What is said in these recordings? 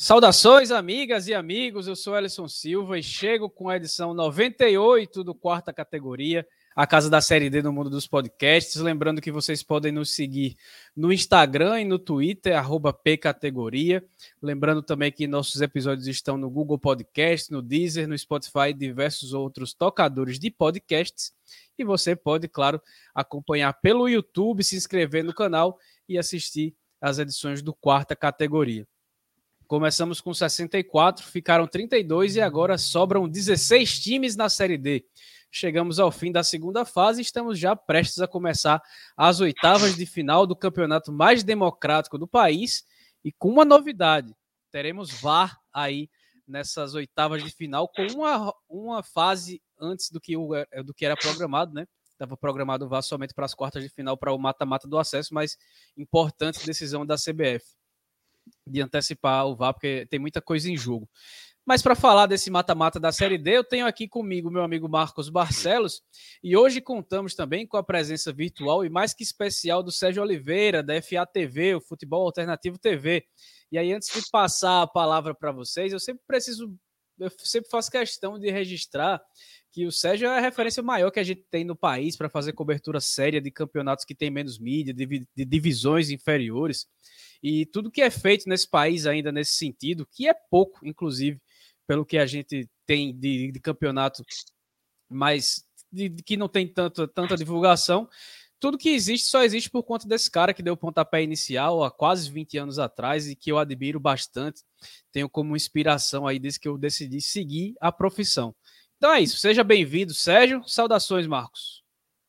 Saudações, amigas e amigos, eu sou Ellison Silva e chego com a edição 98 do Quarta Categoria, a casa da Série D no mundo dos podcasts. Lembrando que vocês podem nos seguir no Instagram e no Twitter, @pcategoria. Lembrando também que nossos episódios estão no Google Podcast, no Deezer, no Spotify e diversos outros tocadores de podcasts. E você pode, claro, acompanhar pelo YouTube, se inscrever no canal e assistir às edições do Quarta Categoria. Começamos com 64, ficaram 32 e agora sobram 16 times na Série D. Chegamos ao fim da segunda fase e estamos já prestes a começar as oitavas de final do campeonato mais democrático do país e com uma novidade, teremos VAR aí nessas oitavas de final com uma fase antes do que era programado, né? Estava programado o VAR somente para as quartas de final, para o mata-mata do acesso, mas importante decisão da CBF de antecipar o VAR, porque tem muita coisa em jogo. Mas para falar desse mata-mata da Série D, eu tenho aqui comigo meu amigo Marcos Barcelos, e hoje contamos também com a presença virtual e mais que especial do Sérgio Oliveira, da FA TV, o Futebol Alternativo TV. E aí, antes de passar a palavra para vocês, eu sempre faço questão de registrar que o Sérgio é a referência maior que a gente tem no país para fazer cobertura séria de campeonatos que tem menos mídia, de divisões inferiores. E tudo que é feito nesse país ainda nesse sentido, que é pouco, inclusive, pelo que a gente tem de campeonato, mas que não tem tanta divulgação, tudo que existe só existe por conta desse cara que deu o pontapé inicial há quase 20 anos atrás e que eu admiro bastante, tenho como inspiração aí desde que eu decidi seguir a profissão. Então é isso, seja bem-vindo, Sérgio. Saudações, Marcos.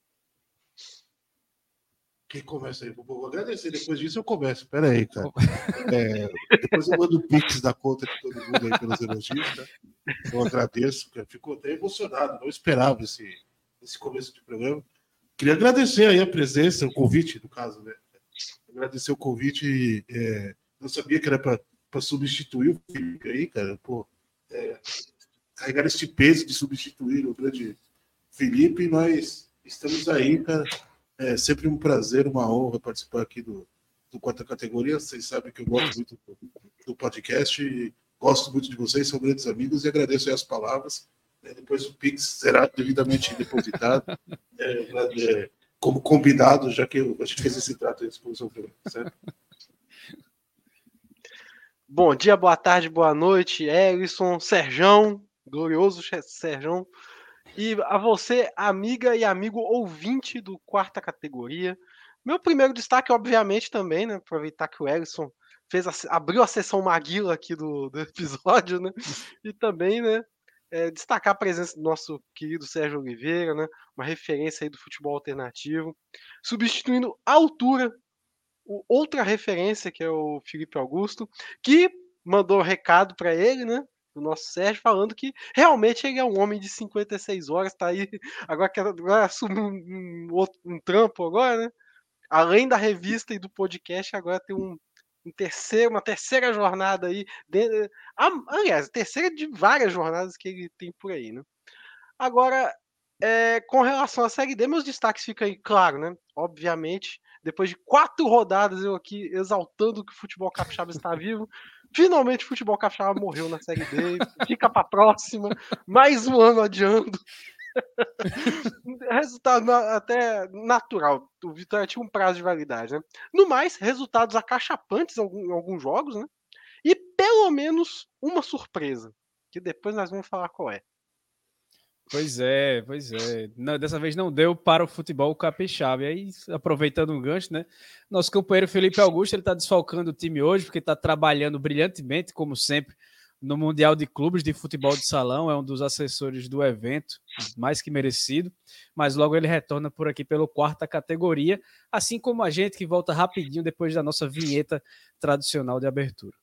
Quem começa aí? Vou agradecer, depois disso eu começo. Pera aí, cara. Depois eu mando o pix da conta de todo mundo aí pelos elogios, tá? Eu agradeço, cara. Fico até emocionado, não esperava esse começo de programa. Queria agradecer aí a presença, o convite, no caso, né? Agradecer o convite. Não sabia que era para substituir o Felipe aí, cara. Pô, carregar esse peso de substituir o grande Felipe, nós estamos aí, cara. É sempre um prazer, uma honra participar aqui do Quarta Categoria. Vocês sabem que eu gosto muito do podcast e gosto muito de vocês, são grandes amigos e agradeço aí as palavras. Depois o Pix será devidamente depositado, como combinado, já que a gente fez esse trato à disposição, certo? Bom dia, boa tarde, boa noite, Ellison, Serjão, glorioso Serjão. E a você, amiga e amigo ouvinte do Quarta Categoria. Meu primeiro destaque, obviamente, também, né? Aproveitar que o Ellison abriu a sessão Maguila aqui do episódio, né? E também, né? Destacar a presença do nosso querido Sérgio Oliveira, né? Uma referência aí do futebol alternativo. Substituindo à altura outra referência, que é o Felipe Augusto, que mandou recado para ele, né? O nosso Sérgio, falando que realmente ele é um homem de 56 horas, tá aí, agora assumiu um trampo agora, né? Além da revista e do podcast, agora tem uma terceira jornada aí, aliás, terceira de várias jornadas que ele tem por aí, né? Agora, com relação à Série D, meus destaques ficam aí, claro, né? Obviamente, depois de 4 rodadas, eu aqui exaltando que o futebol capixaba está vivo. Finalmente o futebol capixaba morreu na Série D, fica para a próxima, mais um ano adiando. Resultado até natural, o Vitória tinha um prazo de validade, né? No mais, resultados acachapantes em alguns jogos, né? E pelo menos uma surpresa, que depois nós vamos falar qual é. Pois é. Não, dessa vez não deu para o futebol capixaba. E aí, aproveitando um gancho, né? Nosso companheiro Felipe Augusto, ele está desfalcando o time hoje, porque está trabalhando brilhantemente, como sempre, no Mundial de Clubes de Futebol de Salão. É um dos assessores do evento, mais que merecido. Mas logo ele retorna por aqui pelo Quarta Categoria, assim como a gente, que volta rapidinho depois da nossa vinheta tradicional de abertura.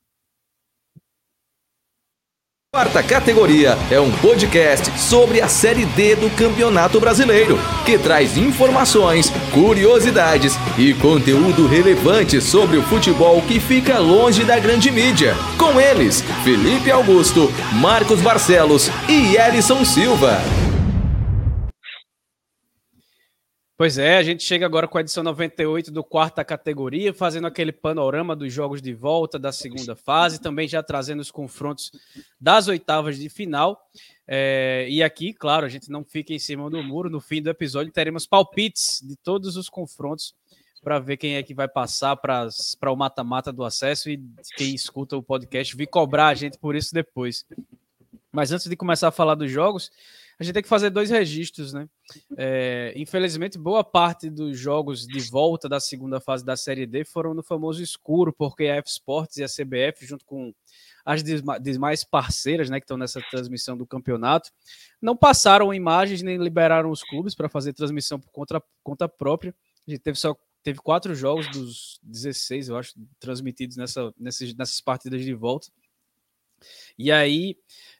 Quarta Categoria é um podcast sobre a Série D do Campeonato Brasileiro, que traz informações, curiosidades e conteúdo relevante sobre o futebol que fica longe da grande mídia. Com eles, Felipe Augusto, Marcos Barcelos e Ellison Silva. Pois é, a gente chega agora com a edição 98 do quarta categoria, fazendo aquele panorama dos jogos de volta da segunda fase, também já trazendo os confrontos das oitavas de final. E aqui, claro, a gente não fica em cima do muro. No fim do episódio teremos palpites de todos os confrontos para ver quem é que vai passar para o mata-mata do acesso, e quem escuta o podcast vir cobrar a gente por isso depois. Mas antes de começar a falar dos jogos, a gente tem que fazer 2 registros, né? Infelizmente, boa parte dos jogos de volta da segunda fase da Série D foram no famoso escuro, porque a F-Sports e a CBF, junto com as demais parceiras, né, que estão nessa transmissão do campeonato, não passaram imagens nem liberaram os clubes para fazer transmissão por conta própria. A gente teve 4 jogos dos 16, eu acho, transmitidos nessas partidas de volta. E aí,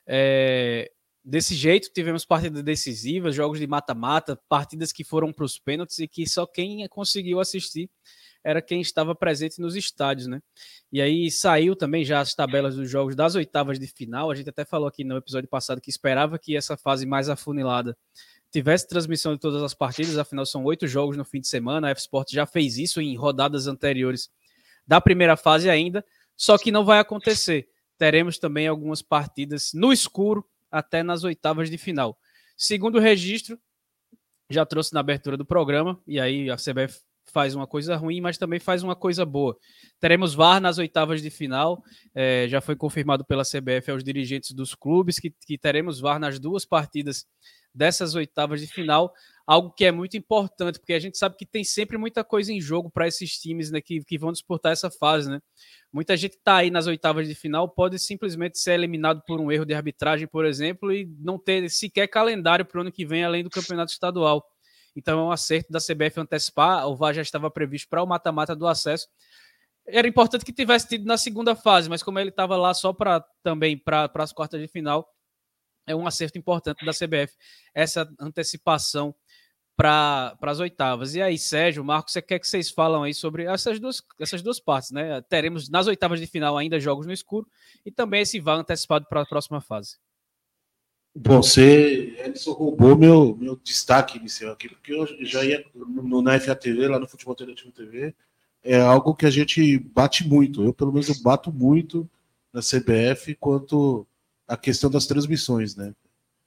desse jeito, tivemos partidas decisivas, jogos de mata-mata, partidas que foram para os pênaltis e que só quem conseguiu assistir era quem estava presente nos estádios, né? E aí saiu também já as tabelas dos jogos das oitavas de final. A gente até falou aqui no episódio passado que esperava que essa fase mais afunilada tivesse transmissão de todas as partidas, afinal são 8 jogos no fim de semana. A F-Sport já fez isso em rodadas anteriores da primeira fase ainda, só que não vai acontecer. Teremos também algumas partidas no escuro até nas oitavas de final. Segundo registro, já trouxe na abertura do programa, e aí a CBF faz uma coisa ruim, mas também faz uma coisa boa. Teremos VAR nas oitavas de final, já foi confirmado pela CBF aos dirigentes dos clubes que teremos VAR nas 2 partidas dessas oitavas de final, algo que é muito importante, porque a gente sabe que tem sempre muita coisa em jogo para esses times, né, que vão disputar essa fase, né? Muita gente que está aí nas oitavas de final pode simplesmente ser eliminado por um erro de arbitragem, por exemplo, e não ter sequer calendário para o ano que vem, além do campeonato estadual. Então é um acerto da CBF antecipar, o VAR já estava previsto para o mata-mata do acesso. Era importante que tivesse tido na segunda fase, mas como ele estava lá só para as quartas de final, é um acerto importante da CBF, essa antecipação para as oitavas. E aí, Sérgio, Marcos, o que é que vocês falam aí sobre essas duas partes, né? Teremos nas oitavas de final ainda jogos no escuro e também esse VAR antecipado para a próxima fase. Bom, Edson roubou meu destaque inicial aqui, porque eu já ia na FATV, lá no Futebol Alternativo TV, é algo que a gente bate muito. Eu, pelo menos, eu bato muito na CBF quanto à questão das transmissões, né?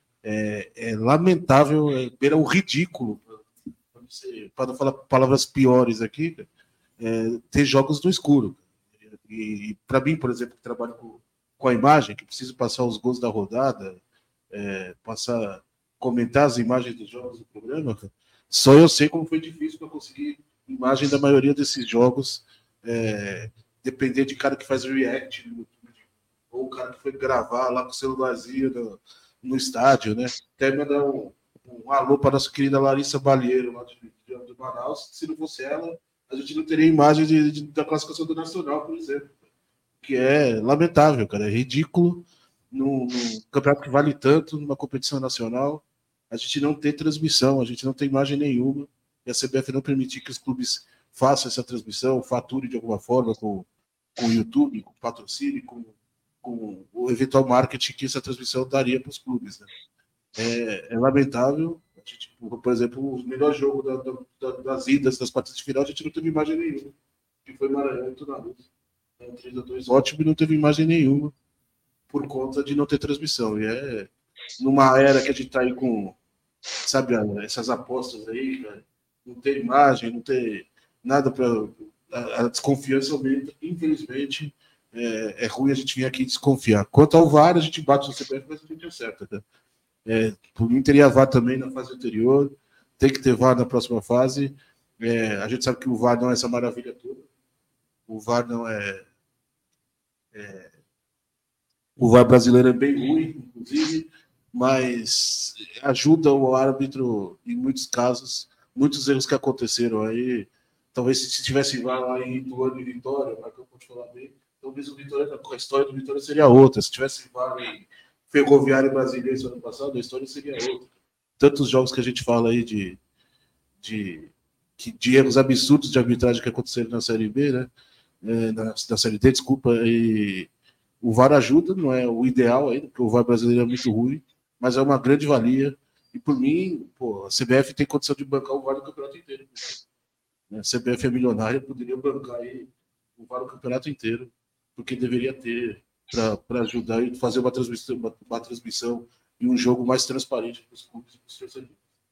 É lamentável, beira o ridículo, para não falar palavras piores aqui, ter jogos no escuro. E para mim, por exemplo, que trabalho com a imagem, que preciso passar os gols da rodada, comentar as imagens dos jogos do programa, só eu sei como foi difícil para conseguir imagem da maioria desses jogos, depender de cara que faz react no YouTube, ou o cara que foi gravar lá com o celularzinho no estádio, né? Até mandar um alô para a nossa querida Larissa Balheiro, lá de Manaus. Se não fosse ela, a gente não teria imagem da classificação do Nacional, por exemplo, que é lamentável, cara, é ridículo. Num campeonato que vale tanto, numa competição nacional, a gente não tem transmissão, a gente não tem imagem nenhuma, e a CBF não permitir que os clubes façam essa transmissão, faturem de alguma forma com o YouTube, com o patrocínio, com o eventual marketing que essa transmissão daria para os clubes, né? É lamentável. A gente, por exemplo, o melhor jogo das idas, das partidas de final, a gente não teve imagem nenhuma, que foi Maranhão e Tunalusa. 3-2 ótimo, e não teve imagem nenhuma por conta de não ter transmissão. E numa era que a gente está aí com, sabe, essas apostas aí, cara, não ter imagem, não ter nada para... A desconfiança aumenta, infelizmente. É ruim a gente vir aqui desconfiar. Quanto ao VAR, a gente bate no CPF, mas a gente acerta. Né? Por mim, teria VAR também na fase anterior, tem que ter VAR na próxima fase. A gente sabe que o VAR não é essa maravilha toda. O VAR não o VAR brasileiro é bem ruim, inclusive, mas ajuda o árbitro em muitos casos, muitos erros que aconteceram aí. Talvez se tivesse VAR lá em Ituano e Vitória, que eu posso falar bem, talvez a história do Vitória seria outra. Se tivesse VAR em Ferroviário Brasileiro ano passado, a história seria outra. Tantos jogos que a gente fala aí de erros absurdos de arbitragem que aconteceram na Série B, né? Na Série D, desculpa, e o VAR ajuda, não é o ideal ainda, porque o VAR brasileiro é muito ruim, mas é uma grande valia. E por mim, pô, a CBF tem condição de bancar o VAR do campeonato inteiro. A CBF é milionária, poderia bancar aí o VAR do campeonato inteiro, porque deveria ter para ajudar e fazer uma transmissão e um jogo mais transparente para os clubes e para os torcedores.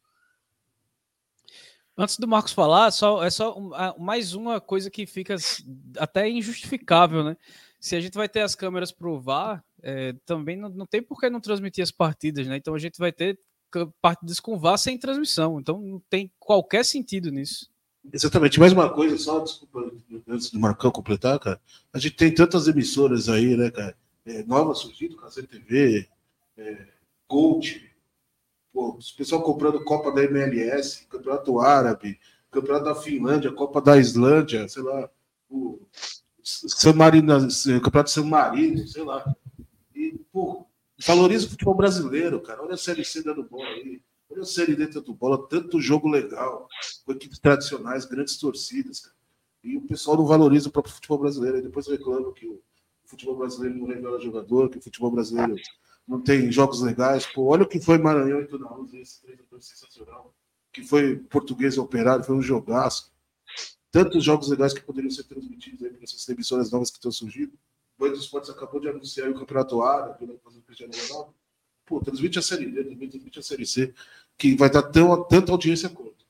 Antes do Marcos falar, mais uma coisa que fica até injustificável, né? Se a gente vai ter as câmeras para o VAR, também não tem por que não transmitir as partidas, né? Então a gente vai ter partidas com VAR sem transmissão. Então não tem qualquer sentido nisso. Exatamente. Mais uma coisa, só desculpa, antes do Marcão completar, cara. A gente tem tantas emissoras aí, né, cara? Novas surgindo, CTV, Gold, o pessoal comprando Copa da MLS, Campeonato Árabe, Campeonato da Finlândia, Copa da Islândia, sei lá, o Campeonato San Marino, sei lá. E, pô, valoriza o futebol brasileiro, cara. Olha a Série C dando bola aí. Olha a Série D dando bola, tanto jogo legal, com equipes tradicionais, grandes torcidas, cara. E o pessoal não valoriza o próprio futebol brasileiro. Aí depois reclama que o futebol brasileiro não revela jogador, que o futebol brasileiro não tem jogos legais. Pô, olha o que foi Maranhão e Tuna Luz, esse treinador sensacional. Que foi Português e Operário, foi um jogaço. Tantos jogos legais que poderiam ser transmitidos aí por essas emissoras novas que estão surgindo. O Band dos Esportes acabou de anunciar o Campeonato Árabe, fazendo o Cristiano Ronaldo. Pô, transmite a Série D, transmite a Série C, que vai dar tanta audiência quanto.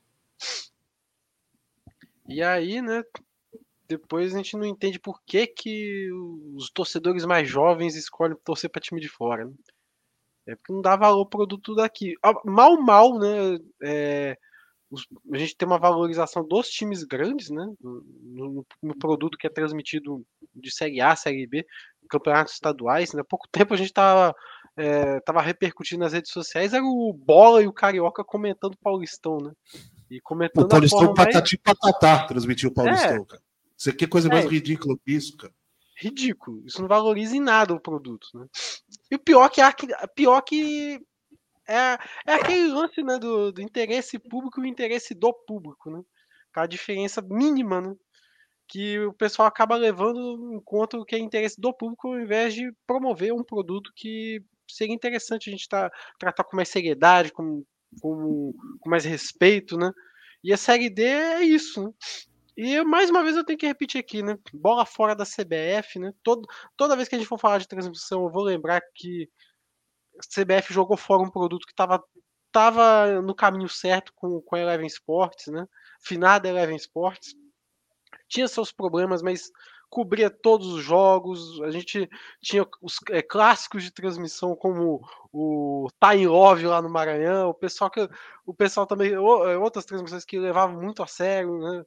E aí, né, depois a gente não entende por que os torcedores mais jovens escolhem torcer para time de fora, né? Porque não dá valor ao produto daqui. Mal, né, a gente tem uma valorização dos times grandes, né, no produto que é transmitido de Série A, Série B, campeonatos estaduais, né? Há pouco tempo a gente tava repercutindo nas redes sociais, era o Bola e o Carioca comentando o Paulistão, né? E comentando o Paulistão a forma patati patatá transmitiu o Paulistão, cara. Isso aqui é coisa mais ridícula que isso, cara. Ridículo. Isso não valoriza em nada o produto, né? E o pior que é aquele lance, né, do interesse público e o interesse do público, né? Aquela diferença mínima, né? Que o pessoal acaba levando em conta o que é interesse do público ao invés de promover um produto que seria interessante a gente tratar com mais seriedade, com mais respeito, né? E a Série D é isso, né? E mais uma vez eu tenho que repetir aqui, né? Bola fora da CBF, né? Toda vez que a gente for falar de transmissão, eu vou lembrar que a CBF jogou fora um produto que estava no caminho certo com a Eleven Sports, né? Finada Eleven Sports. Tinha seus problemas, mas cobria todos os jogos. A gente tinha os clássicos de transmissão, como o Time Love lá no Maranhão. O pessoal também, outras transmissões que levavam muito a sério, né?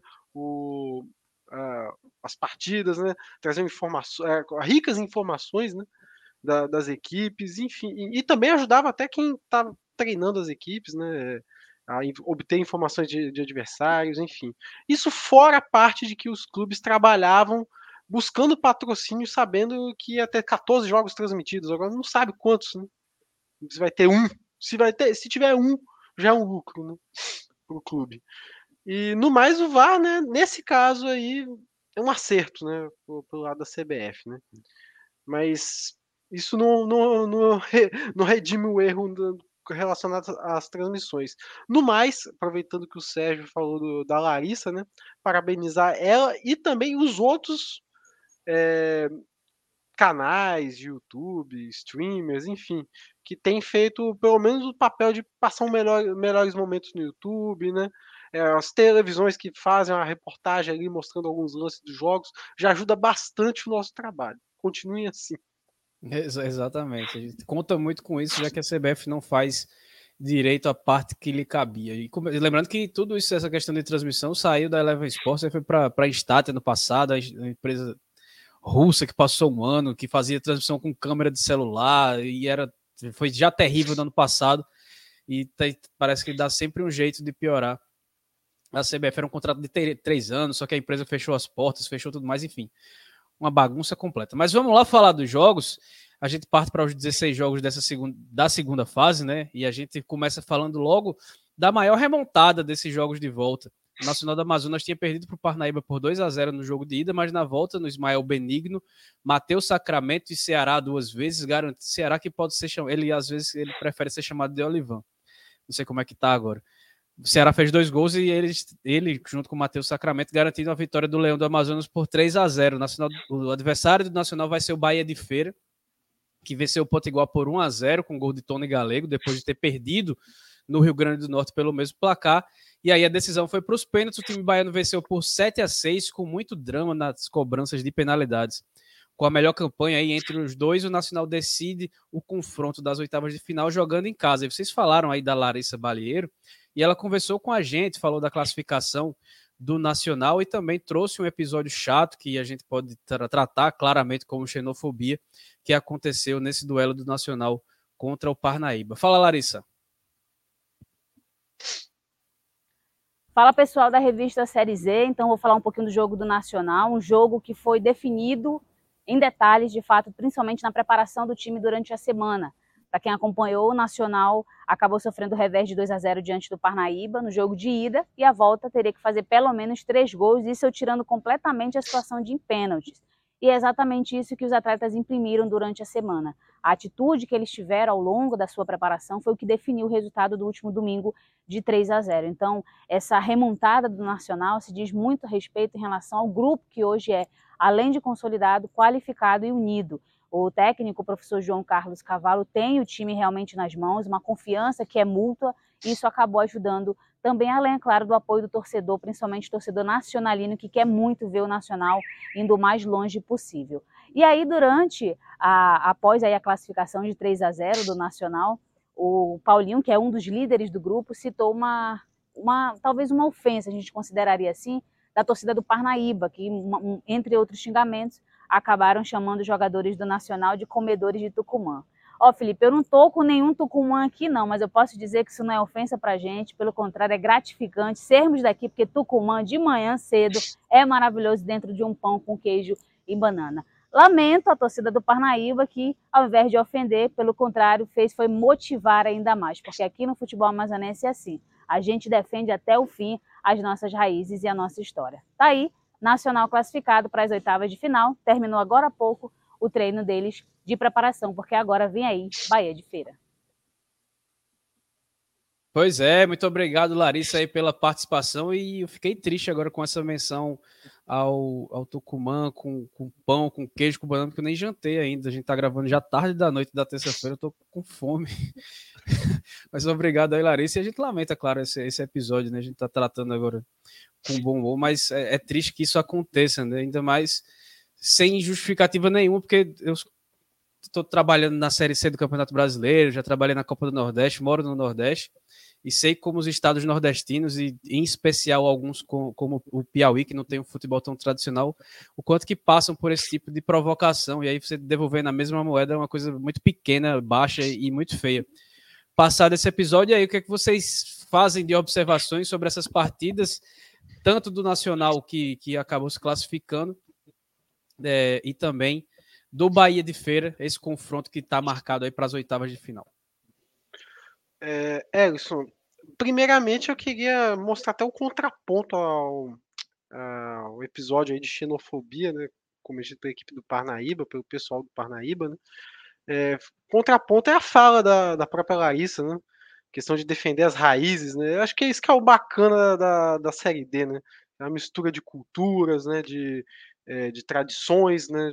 As partidas, né? Trazendo ricas informações, né? Das equipes, enfim. E também ajudava até quem estava treinando as equipes, né? A obter informações de adversários, enfim. Isso fora a parte de que os clubes trabalhavam buscando patrocínio, sabendo que ia ter 14 jogos transmitidos. Agora não sabe quantos, né? Se vai ter um. Se tiver um, já é um lucro, né? Para o clube. E no mais o VAR, né? Nesse caso aí é um acerto, né? Pelo lado da CBF, né? Mas isso não redime o erro relacionado às transmissões. No mais, aproveitando que o Sérgio falou da Larissa, né? Parabenizar ela e também os outros canais de YouTube, streamers, enfim, que têm feito pelo menos o papel de passar melhores momentos no YouTube, né? As televisões que fazem uma reportagem ali mostrando alguns lances dos jogos já ajuda bastante o nosso trabalho. Continuem assim. Exatamente, a gente conta muito com isso, já que a CBF não faz direito à parte que lhe cabia. E lembrando que tudo isso, essa questão de transmissão, saiu da Eleven Sports e foi para a Instat no passado, a empresa russa que passou um ano, que fazia transmissão com câmera de celular, e foi já terrível no ano passado, e parece que dá sempre um jeito de piorar. A CBF era um contrato de 3 anos, só que a empresa fechou as portas, fechou tudo mais, enfim. Uma bagunça completa. Mas vamos lá falar dos jogos. A gente parte para os 16 jogos da segunda fase, né? E a gente começa falando logo da maior remontada desses jogos de volta. O Nacional do Amazonas tinha perdido para o Parnaíba por 2-0 no jogo de ida, mas na volta, no Ismael Benigno, Matheus Sacramento e Ceará 2 vezes, garante Ceará que pode ser chamado, às vezes ele prefere ser chamado de Olivan. não sei como é que tá agora. O Ceará fez 2 gols e ele junto com o Matheus Sacramento, garantindo a vitória do Leão do Amazonas por 3-0. O adversário do Nacional vai ser o Bahia de Feira, que venceu o Potiguar por 1-0 com gol de Tony Galego, depois de ter perdido no Rio Grande do Norte pelo mesmo placar. E aí a decisão foi para os pênaltis. O time baiano venceu por 7-6, com muito drama nas cobranças de penalidades. Com a melhor campanha aí entre os dois, o Nacional decide o confronto das oitavas de final jogando em casa. E vocês falaram aí da Larissa Balieiro, e ela conversou com a gente, falou da classificação do Nacional e também trouxe um episódio chato que a gente pode tratar claramente como xenofobia, que aconteceu nesse duelo do Nacional contra o Parnaíba. Fala, Larissa. Fala, pessoal da revista Série Z. Então vou falar um pouquinho do jogo do Nacional, um jogo que foi definido em detalhes, de fato, principalmente na preparação do time durante a semana. Para quem acompanhou, o Nacional acabou sofrendo o revés de 2-0 diante do Parnaíba no jogo de ida, e a volta teria que fazer pelo menos 3 gols, isso eu tirando completamente a situação de pênaltis. E é exatamente isso que os atletas imprimiram durante a semana. A atitude que eles tiveram ao longo da sua preparação foi o que definiu o resultado do último domingo de 3-0. Então, essa remontada do Nacional se diz muito a respeito em relação ao grupo que hoje é, além de consolidado, qualificado e unido. O técnico, o professor João Carlos Cavalo, tem o time realmente nas mãos, uma confiança que é mútua, e isso acabou ajudando também, além, é claro, do apoio do torcedor, principalmente o torcedor nacionalino, que quer muito ver o Nacional indo o mais longe possível. E aí, após aí a classificação de 3-0 do Nacional, o Paulinho, que é um dos líderes do grupo, citou talvez uma ofensa, a gente consideraria assim, da torcida do Parnaíba, que, entre outros xingamentos, acabaram chamando os jogadores do Nacional de comedores de Tucumã. Felipe, eu não tô com nenhum Tucumã aqui não, mas eu posso dizer que isso não é ofensa pra gente, pelo contrário, é gratificante sermos daqui, porque Tucumã de manhã cedo é maravilhoso dentro de um pão com queijo e banana. Lamento a torcida do Parnaíba que, ao invés de ofender, pelo contrário, foi motivar ainda mais, porque aqui no futebol amazonense é assim, a gente defende até o fim as nossas raízes e a nossa história. Tá aí, Nacional classificado para as oitavas de final, terminou agora há pouco o treino deles de preparação, porque agora vem aí Bahia de Feira. Pois é, muito obrigado, Larissa, aí pela participação, e eu fiquei triste agora com essa menção ao Tucumã, com pão, com queijo, com banana, porque eu nem jantei ainda, a gente tá gravando já tarde da noite da terça-feira, eu tô com fome. Mas obrigado aí, Larissa, e a gente lamenta, claro, esse episódio, né, a gente tá tratando agora com bom humor, mas é triste que isso aconteça, né, ainda mais sem justificativa nenhuma, porque eu estou trabalhando na Série C do Campeonato Brasileiro, já trabalhei na Copa do Nordeste, moro no Nordeste, e sei como os estados nordestinos, e em especial alguns como o Piauí, que não tem um futebol tão tradicional, o quanto que passam por esse tipo de provocação, e aí você devolver na mesma moeda é uma coisa muito pequena, baixa e muito feia. Passado esse episódio aí, o que é que vocês fazem de observações sobre essas partidas, tanto do Nacional, que acabou se classificando, e também do Bahia de Feira, esse confronto que está marcado aí para as oitavas de final? Elson, primeiramente eu queria mostrar até o contraponto ao episódio aí de xenofobia, né, cometido pela equipe do Parnaíba, pelo pessoal do Parnaíba, né. Contraponto é a fala da própria Larissa, né, questão de defender as raízes, né, eu acho que é isso que é o bacana da Série D, né, é uma mistura de culturas, né, de tradições, né,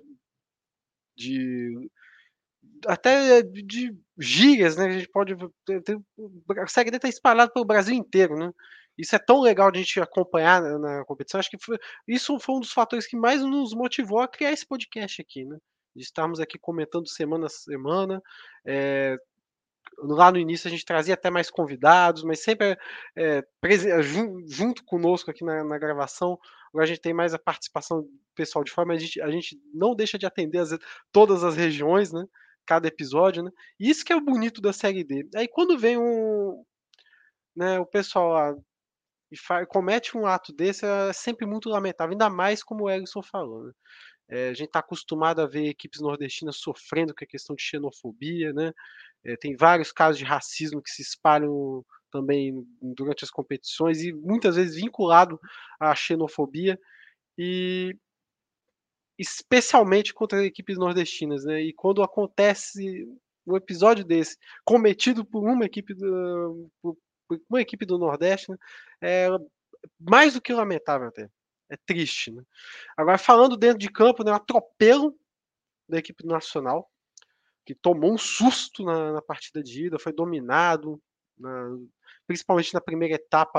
até de gírias, né? A gente pode a Série D está espalhada pelo Brasil inteiro, né? Isso é tão legal de a gente acompanhar na competição. Acho que isso foi um dos fatores que mais nos motivou a criar esse podcast aqui, né? De estarmos aqui comentando semana a semana. Lá no início a gente trazia até mais convidados, mas sempre junto conosco aqui na gravação. Agora a gente tem mais a participação do pessoal de fora, mas a gente não deixa de atender todas as regiões, né? Cada episódio, né? E isso que é o bonito da Série D. Aí quando vem né, o pessoal lá e comete um ato desse, é sempre muito lamentável, ainda mais como o Elson falou, né? A gente está acostumado a ver equipes nordestinas sofrendo com a questão de xenofobia, né? Tem vários casos de racismo que se espalham também durante as competições e muitas vezes vinculado à xenofobia, e especialmente contra equipes nordestinas, né? E quando acontece um episódio desse cometido por uma equipe uma equipe do Nordeste, né, é mais do que lamentável até. É triste, né? Agora, falando dentro de campo, né, um atropelo da equipe nacional, que tomou um susto na partida de ida, foi dominado, principalmente na primeira etapa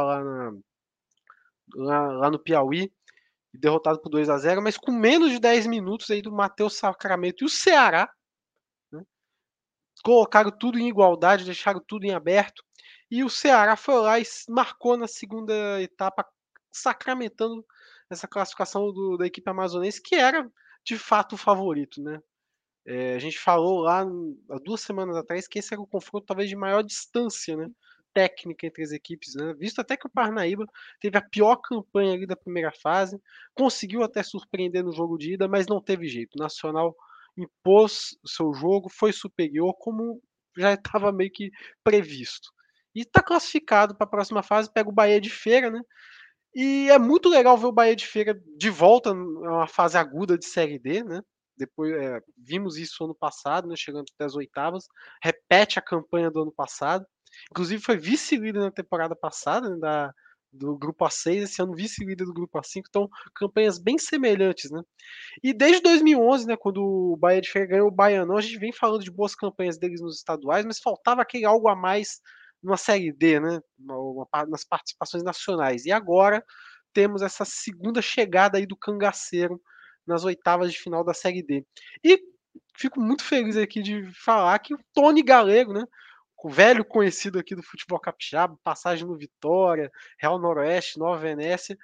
lá no Piauí, derrotado por 2-0, mas com menos de 10 minutos aí do Matheus Sacramento e o Ceará, né, colocaram tudo em igualdade, deixaram tudo em aberto, e o Ceará foi lá e marcou na segunda etapa, sacramentando essa classificação da equipe amazonense, que era de fato o favorito, né? A gente falou lá há 2 semanas atrás que esse era o confronto talvez de maior distância, né, técnica entre as equipes, né? Visto até que o Parnaíba teve a pior campanha ali da primeira fase, conseguiu até surpreender no jogo de ida, mas não teve jeito. O Nacional impôs o seu jogo, foi superior, como já estava meio que previsto. E está classificado para a próxima fase, pega o Bahia de Feira, né? E é muito legal ver o Bahia de Feira de volta numa fase aguda de Série D, né? Depois vimos isso ano passado, né, chegando até as oitavas, repete a campanha do ano passado, inclusive foi vice-líder na temporada passada, né, do grupo A6, esse ano vice-líder do grupo A5, então campanhas bem semelhantes, né? E desde 2011, né, quando o Bahia de Feira ganhou o Baianão, a gente vem falando de boas campanhas deles nos estaduais, mas faltava aquele algo a mais numa Série D, né, nas participações nacionais. E agora temos essa segunda chegada aí do Cangaceiro nas oitavas de final da Série D. E fico muito feliz aqui de falar que o Tony Galego, né, o velho conhecido aqui do futebol capixaba, passagem no Vitória, Real Noroeste, Nova Venécia,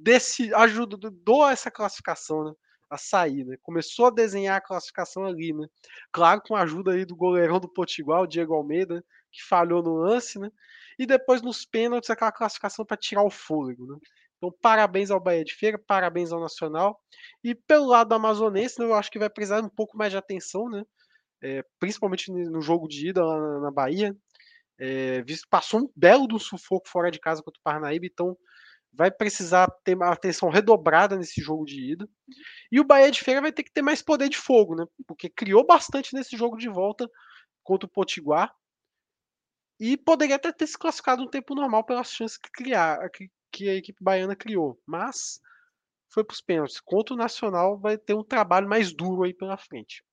ajudou essa classificação, né, a sair, né? Começou a desenhar a classificação ali, né? Claro, com a ajuda aí do goleirão do Potiguar, o Diego Almeida, que falhou no lance, né? E depois nos pênaltis aquela classificação para tirar o fôlego, né? Então, parabéns ao Bahia de Feira, parabéns ao Nacional. E pelo lado do amazonense, né, eu acho que vai precisar um pouco mais de atenção, né? Principalmente no jogo de ida lá na Bahia. Passou um belo do sufoco fora de casa contra o Parnaíba, então vai precisar ter uma atenção redobrada nesse jogo de ida. E o Bahia de Feira vai ter que ter mais poder de fogo, né? Porque criou bastante nesse jogo de volta contra o Potiguar. E poderia até ter se classificado no tempo normal pelas chances que a equipe baiana criou. Mas foi para os pênaltis. Contra o Nacional vai ter um trabalho mais duro aí pela frente.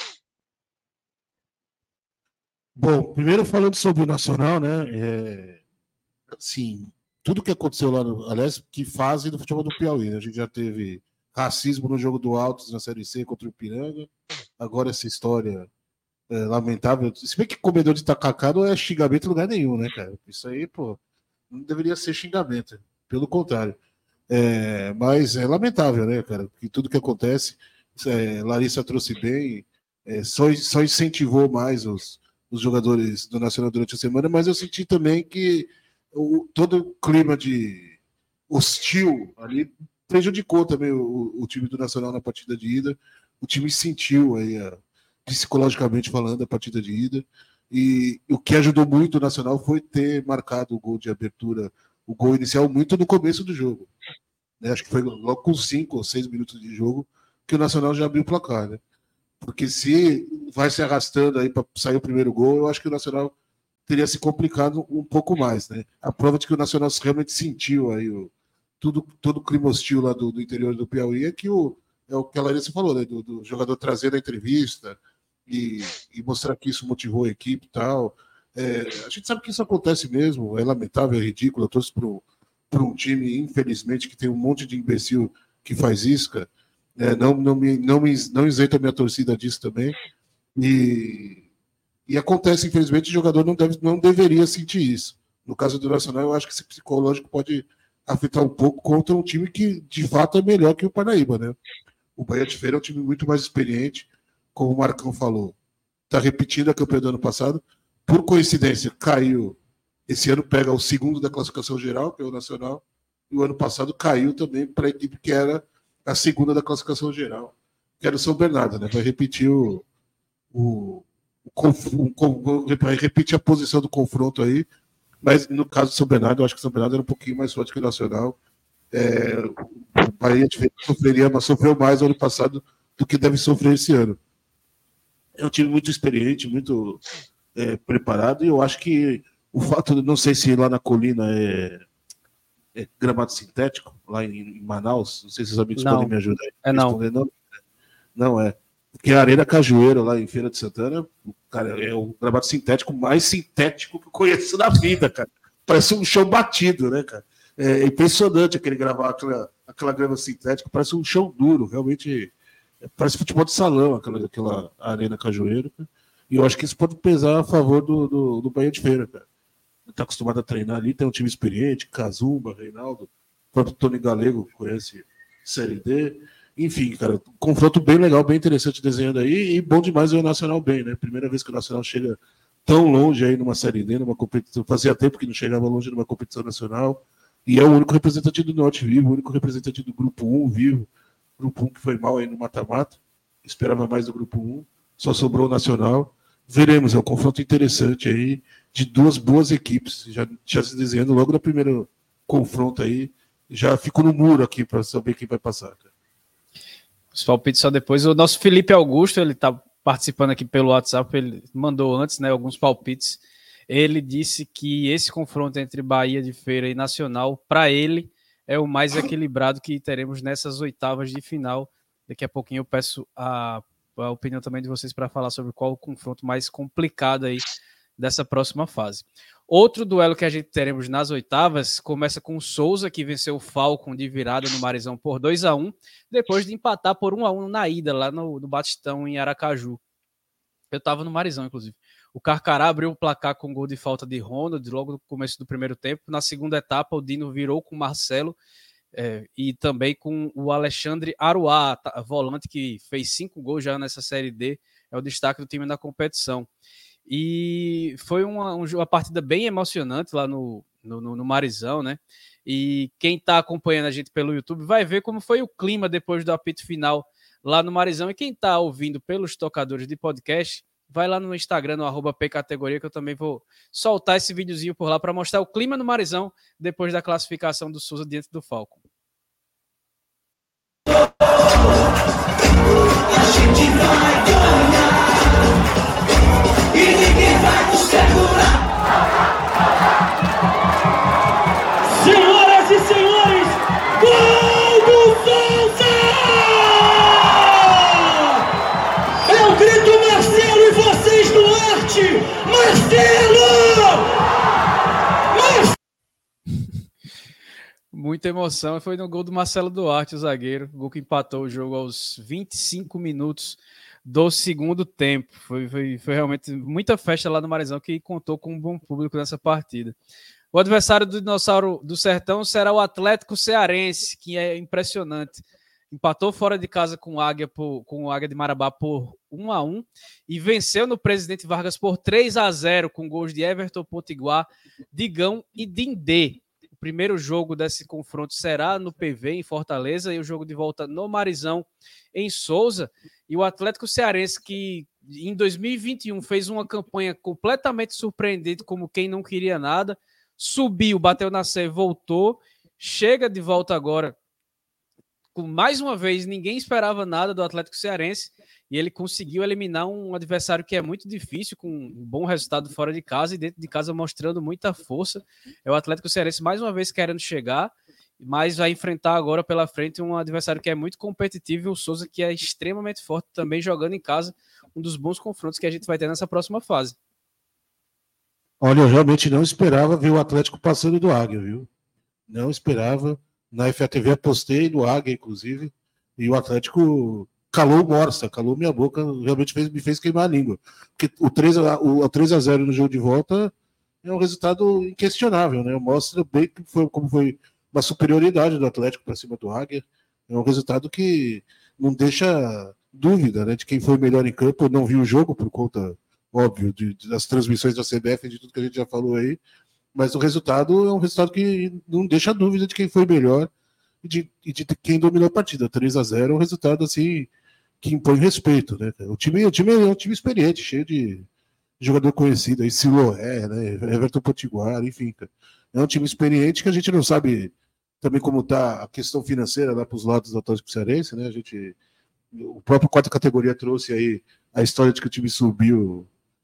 Bom, primeiro falando sobre o Nacional, né? Assim, tudo que aconteceu lá aliás, que fase do futebol do Piauí, né? A gente já teve racismo no jogo do Altos na Série C contra o Ipiranga. Agora essa história lamentável. Se bem que comedor de tacacá não é xingamento em lugar nenhum, né, cara? Isso aí, pô, não deveria ser xingamento. Pelo contrário. Mas é lamentável, né, cara? Que tudo que acontece, Larissa trouxe bem, só incentivou mais os jogadores do Nacional durante a semana, mas eu senti também que todo o clima de hostil ali prejudicou também o time do Nacional na partida de ida. O time sentiu aí, psicologicamente falando, a partida de ida. E o que ajudou muito o Nacional foi ter marcado o gol de abertura, o gol inicial, muito no começo do jogo. Né? Acho que foi logo com 5 ou 6 minutos de jogo que o Nacional já abriu o placar, né? Porque se vai se arrastando aí para sair o primeiro gol, eu acho que o Nacional teria se complicado um pouco mais, né? A prova de que o Nacional realmente sentiu aí todo o clima hostil lá do interior do Piauí é que é o que a Larissa falou, né? Do jogador trazer a entrevista e mostrar que isso motivou a equipe e tal. A gente sabe que isso acontece mesmo, é lamentável, é ridículo. Eu torço para um time, infelizmente, que tem um monte de imbecil que faz isso, cara. Não isenta a minha torcida disso também. E acontece, infelizmente, o jogador não deveria sentir isso. No caso do Nacional, eu acho que esse psicológico pode afetar um pouco contra um time que, de fato, é melhor que o Parnaíba, né? O Bahia de Feira é um time muito mais experiente, como o Marcão falou. Está repetindo a campanha do ano passado. Por coincidência, caiu. Esse ano pega o segundo da classificação geral, que é o Nacional, e o ano passado caiu também para a equipe que era a segunda da classificação geral, que era o São Bernardo, né? Vai repetir vai repetir a posição do confronto aí, mas no caso do São Bernardo, eu acho que o São Bernardo era um pouquinho mais forte que o Nacional. O Bahia sofreu mais no ano passado do que deve sofrer esse ano. É um time muito experiente, muito preparado, e eu acho que o fato de, não sei se lá na colina é gramado sintético, lá em Manaus, não sei se os amigos podem me ajudar a responder. Não é. Porque a Arena Cajueiro, lá em Feira de Santana, cara, é o gramado sintético mais sintético que eu conheço na vida, cara. Parece um chão batido, né, cara? É impressionante aquele aquela grama sintética, parece um chão duro, realmente parece futebol de salão, aquela Arena Cajueiro, cara. E eu acho que isso pode pesar a favor do Bahia de Feira, cara. Está acostumado a treinar ali, tem um time experiente, Cazumba, Reinaldo, o próprio Tony Galego conhece Série D. Enfim, cara, um confronto bem legal, bem interessante desenhando aí, e bom demais ver o Nacional bem, né? Primeira vez que o Nacional chega tão longe aí numa Série D, numa competição, fazia tempo que não chegava longe numa competição nacional, e é o único representante do Norte vivo, o único representante do Grupo 1 vivo, Grupo 1 que foi mal aí no mata-mata, esperava mais do Grupo 1, só sobrou o Nacional. Veremos, é um confronto interessante aí, de duas boas equipes, já se desenhando logo no primeiro confronto aí, já fico no muro aqui para saber quem vai passar, cara. Os palpites só depois. O nosso Felipe Augusto, ele está participando aqui pelo WhatsApp, ele mandou antes, né, alguns palpites. Ele disse que esse confronto entre Bahia de Feira e Nacional, para ele, é o mais equilibrado que teremos nessas oitavas de final. Daqui a pouquinho eu peço a opinião também de vocês para falar sobre qual o confronto mais complicado aí dessa próxima fase. Outro duelo que a gente teremos nas oitavas começa com o Souza, que venceu o Falcon de virada no Marizão por 2-1, depois de empatar por 1-1 na ida, lá no Batistão, em Aracaju. Eu estava no Marizão, inclusive. O Carcará abriu o placar com gol de falta de Ronald, logo no começo do primeiro tempo. Na segunda etapa, o Dino virou com o Marcelo, e também com o Alexandre Aruá, volante que fez 5 gols já nessa Série D, é o destaque do time na competição. E foi uma partida bem emocionante lá no Marizão, né? E quem está acompanhando a gente pelo YouTube vai ver como foi o clima depois do apito final lá no Marizão. E quem está ouvindo pelos tocadores de podcast, vai lá no Instagram, no @pcategoria, que eu também vou soltar esse videozinho por lá para mostrar o clima no Marizão depois da classificação do Souza diante do Falcon. A gente vai ganhar e ninguém vai nos segurar. Senhoras e senhores, gol do Souza! É o grito Marcelo e vocês do Arte! Marcelo! Muita emoção, foi no gol do Marcelo Duarte, o zagueiro, o gol que empatou o jogo aos 25 minutos do segundo tempo. Foi realmente muita festa lá no Marizão, que contou com um bom público nessa partida. O adversário do Dinossauro do Sertão será o Atlético Cearense, que é impressionante. Empatou fora de casa com o Águia de Marabá por 1-1 e venceu no Presidente Vargas por 3-0 com gols de Everton Potiguar, Digão e Dindê. O primeiro jogo desse confronto será no PV, em Fortaleza, e o jogo de volta no Marizão, em Souza. E o Atlético Cearense, que em 2021 fez uma campanha completamente surpreendente, como quem não queria nada, subiu, bateu na Sé, voltou, chega de volta agora. Mais uma vez, ninguém esperava nada do Atlético Cearense e ele conseguiu eliminar um adversário que é muito difícil, com um bom resultado fora de casa e dentro de casa mostrando muita força. É o Atlético Cearense mais uma vez querendo chegar, mas vai enfrentar agora pela frente um adversário que é muito competitivo, e o Souza, que é extremamente forte também jogando em casa, um dos bons confrontos que a gente vai ter nessa próxima fase. Olha, eu realmente não esperava ver o Atlético passando do Águia, viu? Não esperava. Na FATV apostei no Águia, inclusive, e o Atlético calou morsa, calou minha boca, realmente me fez queimar a língua. Porque o 3-0 no jogo de volta é um resultado inquestionável, né? Mostra bem como foi uma superioridade do Atlético para cima do Águia. É um resultado que não deixa dúvida, né, de quem foi melhor em campo. Eu não vi o jogo por conta, óbvio, das transmissões da CBF, de tudo que a gente já falou aí, mas o resultado é um resultado que não deixa dúvida de quem foi melhor e de quem dominou a partida. 3-0 é um resultado assim que impõe respeito, né? O time é um time experiente, cheio de jogador conhecido, aí Siloé, né? Everton Potiguar, enfim. É um time experiente que a gente não sabe também como está a questão financeira lá para os lados do Atlético Cearense, né? O próprio quarta categoria trouxe aí a história de que o time subiu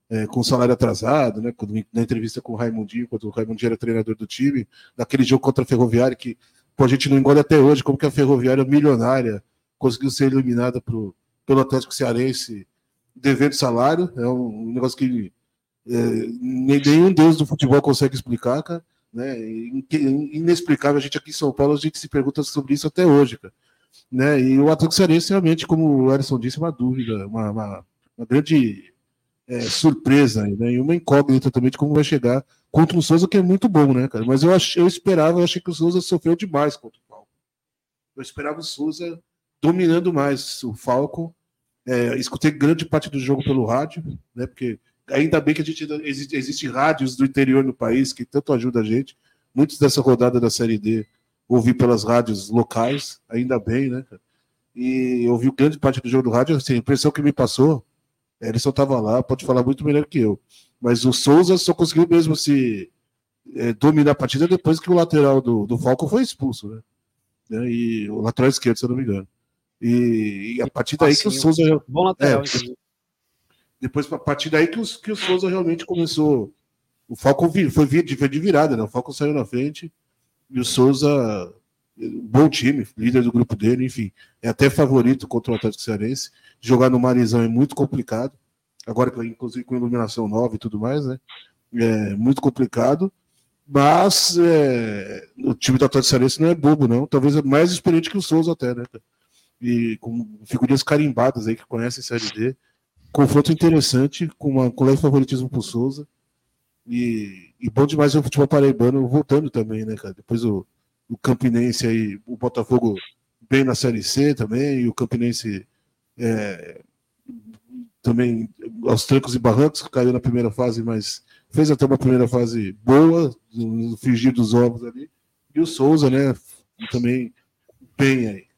com salário atrasado, né? Na entrevista com o Raimundinho, quando o Raimundinho era treinador do time, naquele jogo contra a Ferroviária, que a gente não engole até hoje, como que a Ferroviária milionária conseguiu ser eliminada pelo Atlético Cearense devendo salário. É um negócio que nenhum deus do futebol consegue explicar, cara. Né? Inexplicável. A gente aqui em São Paulo, a gente se pergunta sobre isso até hoje, cara. Né? E o Atlético Cearense realmente, como o Alisson disse, uma dúvida, uma grande surpresa, né? E uma incógnita também de como vai chegar contra o Souza, que é muito bom, né, cara? Mas eu achei que o Souza sofreu demais contra o Falcon. Eu esperava o Souza dominando mais o Falcon. Escutei grande parte do jogo pelo rádio, né? Porque ainda bem que existe rádios do interior do país que tanto ajuda a gente. Muitos dessa rodada da Série D ouvi pelas rádios locais, ainda bem, né, cara? E ouvi grande parte do jogo do rádio. Assim, a impressão que me passou, ele só estava lá, pode falar muito melhor que eu. Mas o Souza só conseguiu mesmo se dominar a partida depois que o lateral do Falcon foi expulso, né? E o lateral esquerdo, se eu não me engano. E a partir daí que o Souza... Bom lateral, depois, a partir daí que o Souza realmente começou... O Falcon foi de virada, né? O Falcon saiu na frente e o Souza, bom time, líder do grupo dele, enfim, é até favorito contra o Atlético Cearense. Jogar no Marizão é muito complicado, agora inclusive com iluminação nova e tudo mais, né? É muito complicado, mas o time do Atlético Cearense não é bobo, não. Talvez é mais experiente que o Souza até, né? E com figurinhas carimbadas aí que conhecem Série D. Confronto interessante, com leve favoritismo pro Souza. E bom demais ver o futebol paraibano voltando também, né, cara? Depois o Campinense aí, o Botafogo bem na Série C também, e o Campinense também aos trancos e barrancos, que caiu na primeira fase, mas fez até uma primeira fase boa, no frigir dos ovos ali. E o Souza, né, também bem aí.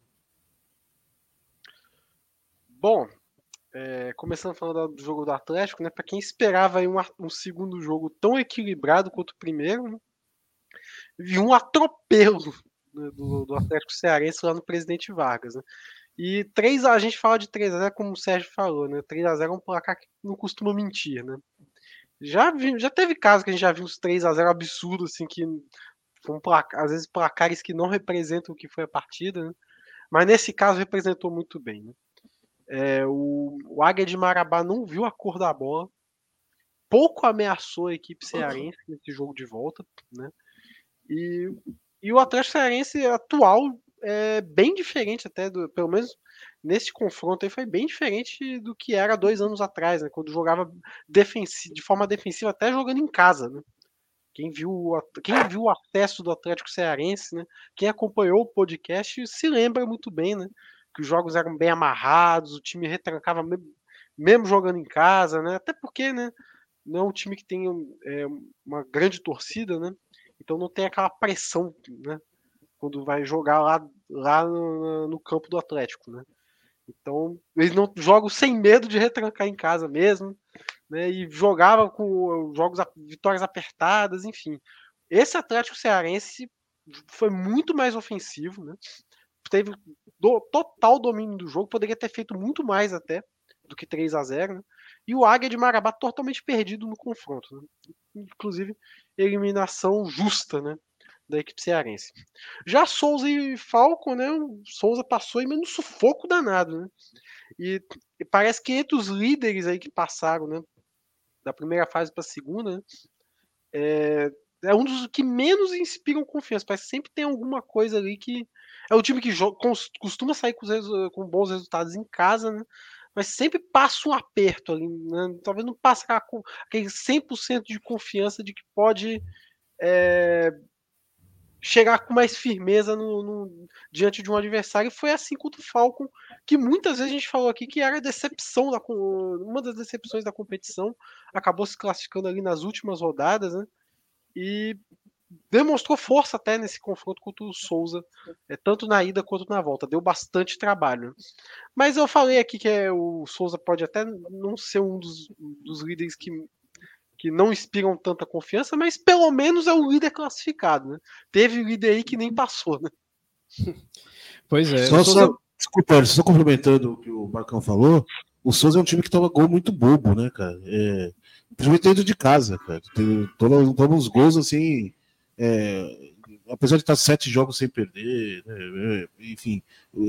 Bom, começando falando do jogo do Atlético, né? Para quem esperava aí um segundo jogo tão equilibrado quanto o primeiro, né, viu um atropelo, né, do Atlético Cearense lá no Presidente Vargas, né? E 3x, a gente fala de 3x0 como o Sérgio falou, né? 3x0 é um placar que não costuma mentir, né? Já teve casos que a gente já viu uns 3x0 absurdos, assim, que são às vezes placares que não representam o que foi a partida, né? Mas nesse caso representou muito bem, né? O Águia de Marabá não viu a cor da bola, pouco ameaçou a equipe cearense nesse jogo de volta, né? E o Atlético Cearense atual é bem diferente até, pelo menos nesse confronto aí foi bem diferente do que era 2 anos atrás, né? Quando jogava de forma defensiva, até jogando em casa, né? Quem viu o acesso do Atlético Cearense, né? Quem acompanhou o podcast se lembra muito bem, né? Que os jogos eram bem amarrados, o time retrancava mesmo jogando em casa, né? Até porque, né? Não é um time que tem uma grande torcida, né? Então não tem aquela pressão, né? Quando vai jogar lá no campo do Atlético, né? Então eles não jogam sem medo de retrancar em casa mesmo, né? E jogava com vitórias apertadas, enfim. Esse Atlético Cearense foi muito mais ofensivo, né? Teve total domínio do jogo, poderia ter feito muito mais até do que 3x0, né? E o Águia de Marabá totalmente perdido no confronto, né? Inclusive eliminação justa, né, da equipe cearense. Já Souza e Falcon, né, o Souza passou meio no sufoco danado, né? E parece que entre os líderes aí que passaram, né, da primeira fase para a segunda, né, é um dos que menos inspiram confiança. Parece que sempre tem alguma coisa ali que é o time que costuma sair com bons resultados em casa, né? Mas sempre passa um aperto ali, né? Talvez não passe aquele 100% de confiança de que pode chegar com mais firmeza diante de um adversário. E foi assim contra o Falcon, que muitas vezes a gente falou aqui que era uma das decepções da competição, acabou se classificando ali nas últimas rodadas, né? E demonstrou força até nesse confronto contra o Souza, tanto na ida quanto na volta. Deu bastante trabalho. Mas eu falei aqui que o Souza pode até não ser um dos líderes que não inspiram tanta confiança, mas pelo menos é o líder classificado, né? Teve líder aí que nem passou, né? Pois é. Desculpa, só complementando o que o Marcão falou, o Souza é um time que toma gol muito bobo, né, cara? principalmente dentro de casa, cara. Toma uns gols assim, apesar de estar 7 jogos sem perder, né, enfim,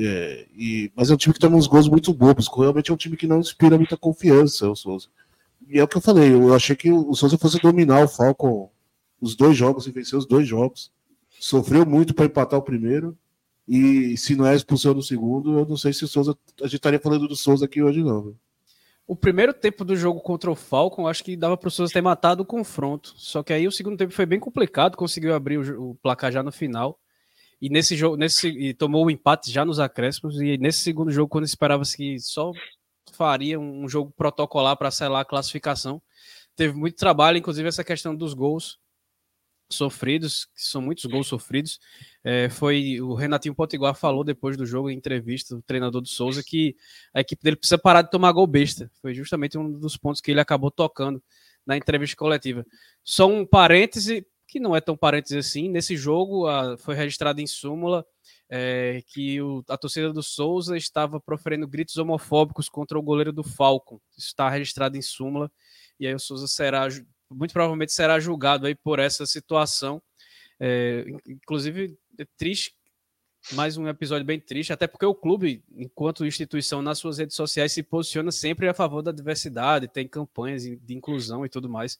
mas é um time que toma uns gols muito bobos, realmente é um time que não inspira muita confiança, o Souza. E é o que eu falei, eu achei que o Souza fosse dominar o Falcon os 2 jogos e vencer os 2 jogos. Sofreu muito para empatar o primeiro, e se não é expulsão no segundo, eu não sei se o Souza, a gente estaria falando do Souza aqui hoje não, viu? O primeiro tempo do jogo contra o Falcon, acho que dava para o Souza ter matado o confronto. Só que aí o segundo tempo foi bem complicado, conseguiu abrir o placar já no final. E nesse jogo, e tomou o empate já nos acréscimos. E nesse segundo jogo, quando esperava-se que só faria um jogo protocolar para selar a classificação, teve muito trabalho, inclusive essa questão dos gols sofridos, que são muitos gols sofridos. Foi o Renatinho Potiguar falou depois do jogo, em entrevista, o treinador do Souza, que a equipe dele precisa parar de tomar gol besta. Foi justamente um dos pontos que ele acabou tocando na entrevista coletiva. Só um parêntese, que não é tão parêntese assim, nesse jogo foi registrado em súmula que a torcida do Souza estava proferindo gritos homofóbicos contra o goleiro do Falcon. Isso está registrado em súmula, e aí o Souza muito provavelmente será julgado aí por essa situação. Inclusive, é triste, mais um episódio bem triste, até porque o clube, enquanto instituição, nas suas redes sociais, se posiciona sempre a favor da diversidade, tem campanhas de inclusão e tudo mais.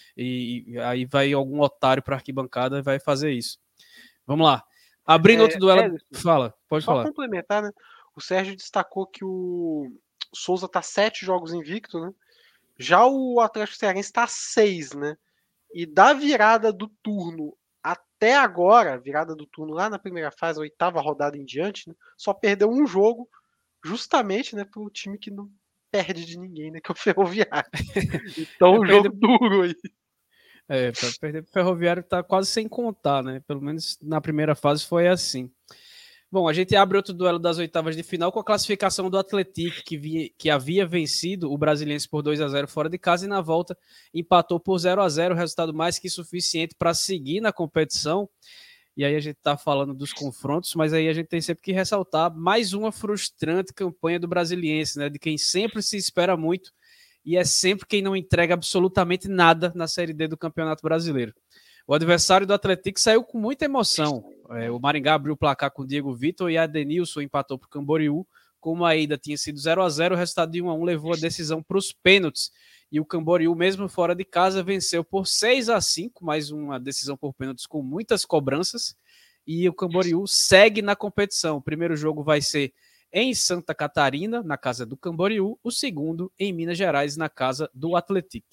E aí vai algum otário para a arquibancada e vai fazer isso. Vamos lá. Abrindo outro duelo. Pode falar. Só complementar, né? O Sérgio destacou que o Souza tá 7 jogos invicto, né? Já o Atlético Cearense está 6, né? E da virada do turno até agora, virada do turno lá na primeira fase, a 8ª rodada em diante, né? Só perdeu um jogo, justamente, né, pro time que não perde de ninguém, né? Que é o Ferroviário. Então, um jogo duro aí. Para perder pro Ferroviário tá quase sem contar, né? Pelo menos na primeira fase foi assim. Bom, a gente abre outro duelo das 8ª de final com a classificação do Atlético, que havia vencido o Brasiliense por 2-0 fora de casa e na volta empatou por 0-0, resultado mais que suficiente para seguir na competição. E aí a gente está falando dos confrontos, mas aí a gente tem sempre que ressaltar mais uma frustrante campanha do Brasiliense, né? De quem sempre se espera muito e é sempre quem não entrega absolutamente nada na Série D do Campeonato Brasileiro. O adversário do Atlético saiu com muita emoção. O Maringá abriu o placar com o Diego Vitor e a Denilson empatou para o Camboriú. Como a ida tinha sido 0-0, o resultado de 1-1 levou a decisão para os pênaltis. E o Camboriú, mesmo fora de casa, venceu por 6-5, mais uma decisão por pênaltis com muitas cobranças. E o Camboriú segue na competição. O primeiro jogo vai ser em Santa Catarina, na casa do Camboriú. O segundo em Minas Gerais, na casa do Atlético.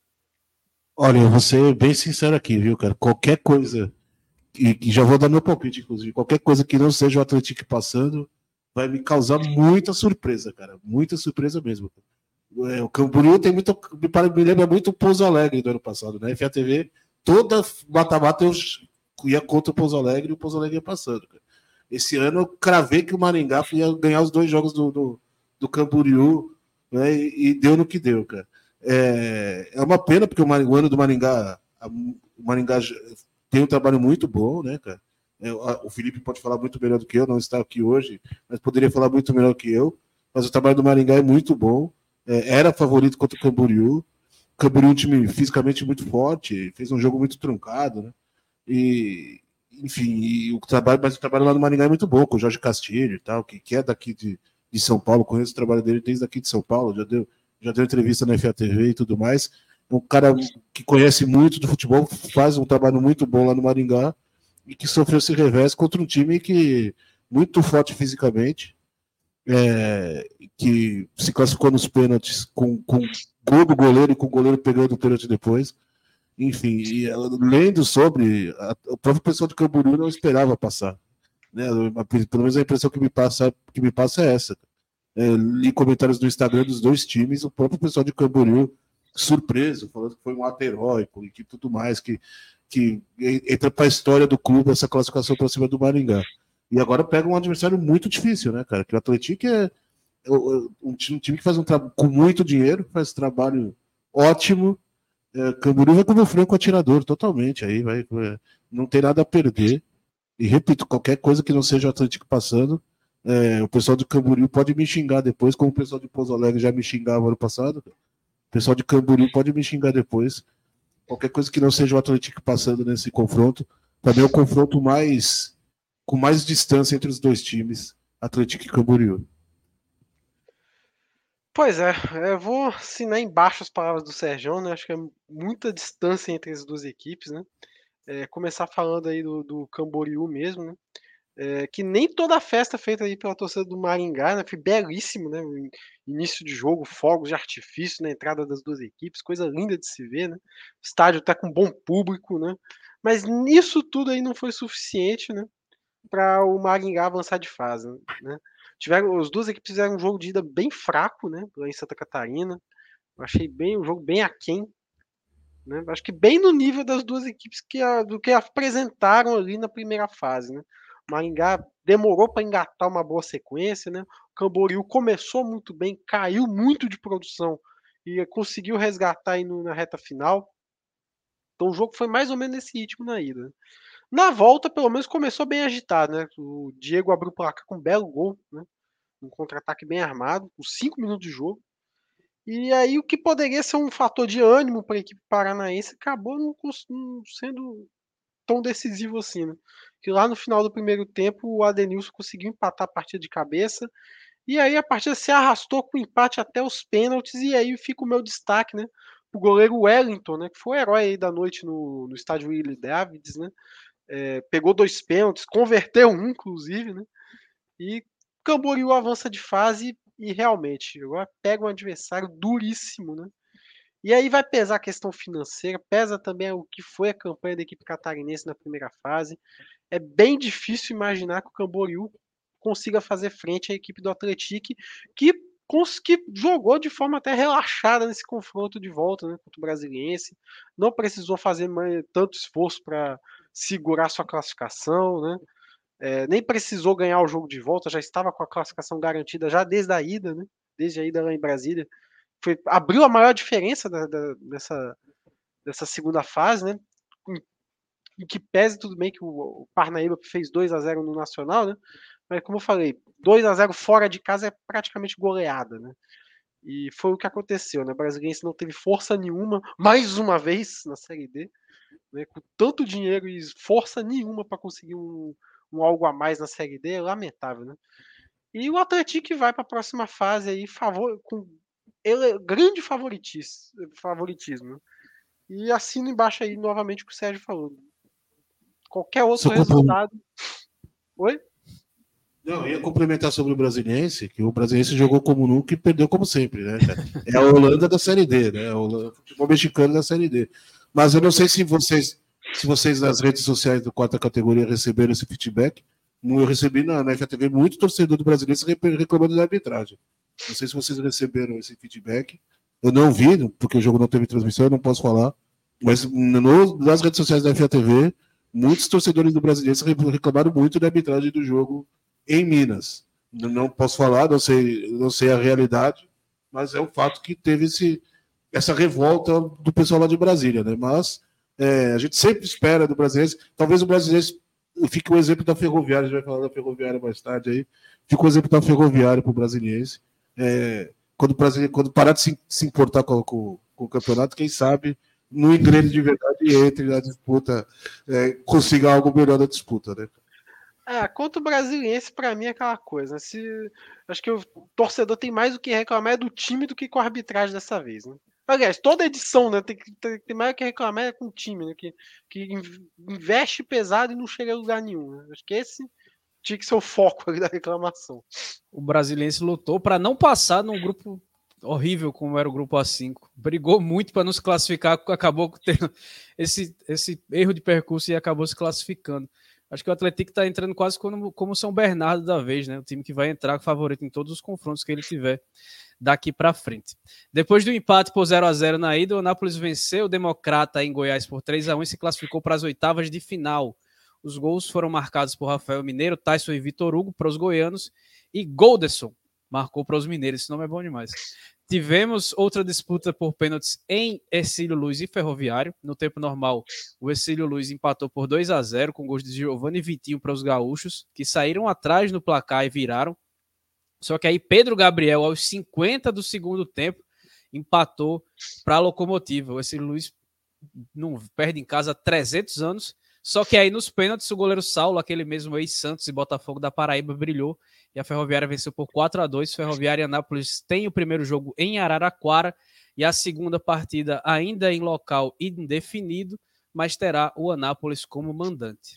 Olha, eu vou ser bem sincero aqui, viu, cara? Qualquer coisa, e já vou dar meu palpite, inclusive, qualquer coisa que não seja o Atlético passando, vai me causar muita surpresa, cara. Muita surpresa mesmo. O Camboriú tem muito. Me lembra muito o Pouso Alegre do ano passado, né? FATV, toda mata-mata eu ia contra o Pouso Alegre e o Pouso Alegre ia passando, cara. Esse ano eu cravei que o Maringá ia ganhar os 2 jogos do Camboriú, né? E deu no que deu, cara. É uma pena, porque o ano do Maringá, o Maringá tem um trabalho muito bom, né, cara? O Felipe pode falar muito melhor do que eu, não está aqui hoje, mas poderia falar muito melhor que eu. Mas o trabalho do Maringá é muito bom. Era favorito contra o Camboriú. O Camboriú é um time fisicamente muito forte, fez um jogo muito truncado, né? E, enfim, mas o trabalho lá no Maringá é muito bom, com o Jorge Castilho e tal, que é daqui de São Paulo, conheço o trabalho dele desde aqui de São Paulo, já deu entrevista na FATV e tudo mais. Um cara que conhece muito do futebol, faz um trabalho muito bom lá no Maringá e que sofreu esse revés contra um time que muito forte fisicamente, que se classificou nos pênaltis com gol do goleiro e com o goleiro pegando o pênalti depois. Enfim, e lendo sobre, o próprio pessoal de Camboriú não esperava passar, né? Pelo menos a impressão que me passa é essa. Li comentários no Instagram dos 2 times, o próprio pessoal de Camboriú surpreso, falando que foi um ato heróico e que tudo mais, que entra para a história do clube essa classificação para cima do Maringá. E agora pega um adversário muito difícil, né, cara? Que o Atlético é um time que faz um trabalho com muito dinheiro, faz trabalho ótimo. Camboriú vai como franco atirador, totalmente. Aí não tem nada a perder. E repito, qualquer coisa que não seja o Atlético passando, o pessoal do Camboriú pode me xingar depois, como o pessoal de Pouso Alegre já me xingava ano passado. O pessoal de Camboriú pode me xingar depois. Qualquer coisa que não seja o Atlético passando nesse confronto. Para mim é o confronto com mais distância entre os dois times, Atlético e Camboriú. Pois é, eu vou assinar embaixo as palavras do Serjão, né? Acho que é muita distância entre as duas equipes, né? Começar falando aí do Camboriú mesmo, né? Que nem toda a festa feita aí pela torcida do Maringá, né? Foi belíssimo, né? Início de jogo, fogos de artifício na entrada das duas equipes, coisa linda de se ver, né? O estádio tá com bom público, né? Mas nisso tudo aí não foi suficiente, né? Para o Maringá avançar de fase, né? As duas equipes fizeram um jogo de ida bem fraco, né? Lá em Santa Catarina. Eu achei um jogo bem aquém, né? Acho que bem no nível das duas equipes do que apresentaram ali na primeira fase, né? O Maringá demorou para engatar uma boa sequência, né? O Camboriú começou muito bem, caiu muito de produção e conseguiu resgatar aí na reta final. Então o jogo foi mais ou menos nesse ritmo na ida, né? Na volta, pelo menos, começou bem agitado, né? O Diego abriu o placar com um belo gol, né? Um contra-ataque bem armado, com 5 minutos de jogo. E aí o que poderia ser um fator de ânimo para a equipe paranaense acabou não sendo tão decisivo assim, né? Que lá no final do primeiro tempo o Adenilson conseguiu empatar a partida de cabeça. E aí a partida se arrastou com o empate até os pênaltis. E aí fica o meu destaque, né? O goleiro Wellington, né? Que foi o herói aí da noite no estádio Willie Davids, né? Pegou 2 pênaltis, converteu um, inclusive, né? E Camboriú avança de fase e realmente agora pega um adversário duríssimo, né? E aí vai pesar a questão financeira, pesa também o que foi a campanha da equipe catarinense na primeira fase. É bem difícil imaginar que o Camboriú consiga fazer frente à equipe do Atlético, que jogou de forma até relaxada nesse confronto de volta, né, contra o Brasiliense. Não precisou fazer tanto esforço para segurar sua classificação, né? Nem precisou ganhar o jogo de volta, já estava com a classificação garantida já desde a ida, né? Desde a ida lá em Brasília. Abriu a maior diferença dessa segunda fase, né? Em que pese tudo bem que o Parnaíba fez 2-0 no Nacional, né? Mas como eu falei, 2-0 fora de casa é praticamente goleada, né? E foi o que aconteceu, né? O Brasiliense não teve força nenhuma, mais uma vez, na Série D, né? Com tanto dinheiro e força nenhuma para conseguir um algo a mais na Série D, é lamentável, né? E o Atlético vai para a próxima fase aí, com grande favoritismo. Né? E assino embaixo aí novamente o que o Sérgio falou. Qualquer outro resultado. Oi? Não, eu ia complementar sobre o Brasiliense, que o Brasiliense jogou como nunca e perdeu como sempre, né? É a Holanda da Série D, né? O futebol mexicano da Série D. Mas eu não sei se vocês nas redes sociais do quarta categoria receberam esse feedback. Eu recebi na FATV muito torcedor do Brasiliense reclamando da arbitragem. Não sei se vocês receberam esse feedback. Eu não vi, porque o jogo não teve transmissão, eu não posso falar. Mas nas redes sociais da FATV, muitos torcedores do Brasiliense reclamaram muito da arbitragem do jogo em Minas. Não posso falar, não sei a realidade, mas é um fato que teve essa revolta do pessoal lá de Brasília, né? Mas a gente sempre espera do Brasiliense, talvez o Brasiliense fique o exemplo da Ferroviária, a gente vai falar da Ferroviária mais tarde aí, fica o exemplo da Ferroviária para o Brasiliense. Quando parar de se importar com o campeonato, quem sabe no engrene de verdade e entre na disputa, consiga algo melhor da disputa, né? Quanto o Brasiliense, para mim, é aquela coisa. Acho que o torcedor tem mais o que reclamar do time do que com a arbitragem dessa vez, né? Aliás, toda edição, né? Tem mais o que reclamar com o time, né? Que investe pesado e não chega a lugar nenhum. Né? Acho que esse tinha que ser o foco ali da reclamação. O Brasiliense lutou para não passar num grupo horrível como era o grupo A5. Brigou muito para não se classificar, acabou tendo esse erro de percurso e acabou se classificando. Acho que o Atlético está entrando quase como São Bernardo da vez, né? O time que vai entrar favorito em todos os confrontos que ele tiver daqui para frente. Depois do empate por 0-0 na ida, o Anápolis venceu o Democrata em Goiás por 3-1 e se classificou para as oitavas de final. Os gols foram marcados por Rafael Mineiro, Tyson e Vitor Hugo para os goianos e Golderson marcou para os mineiros. Esse nome é bom demais. Tivemos outra disputa por pênaltis em Hercílio Luz e Ferroviário. No tempo normal, o Hercílio Luz empatou por 2-0 com gols de Giovanni e Vitinho para os gaúchos, que saíram atrás no placar e viraram. Só que aí Pedro Gabriel, aos 50 do segundo tempo, empatou para a Locomotiva. O Ercílio Luz não perde em casa há 300 anos, só que aí nos pênaltis o goleiro Saulo, aquele mesmo ex-Santos e Botafogo da Paraíba, brilhou e a Ferroviária venceu por 4-2. Ferroviária e Anápolis tem o primeiro jogo em Araraquara e a segunda partida ainda em local indefinido, mas terá o Anápolis como mandante.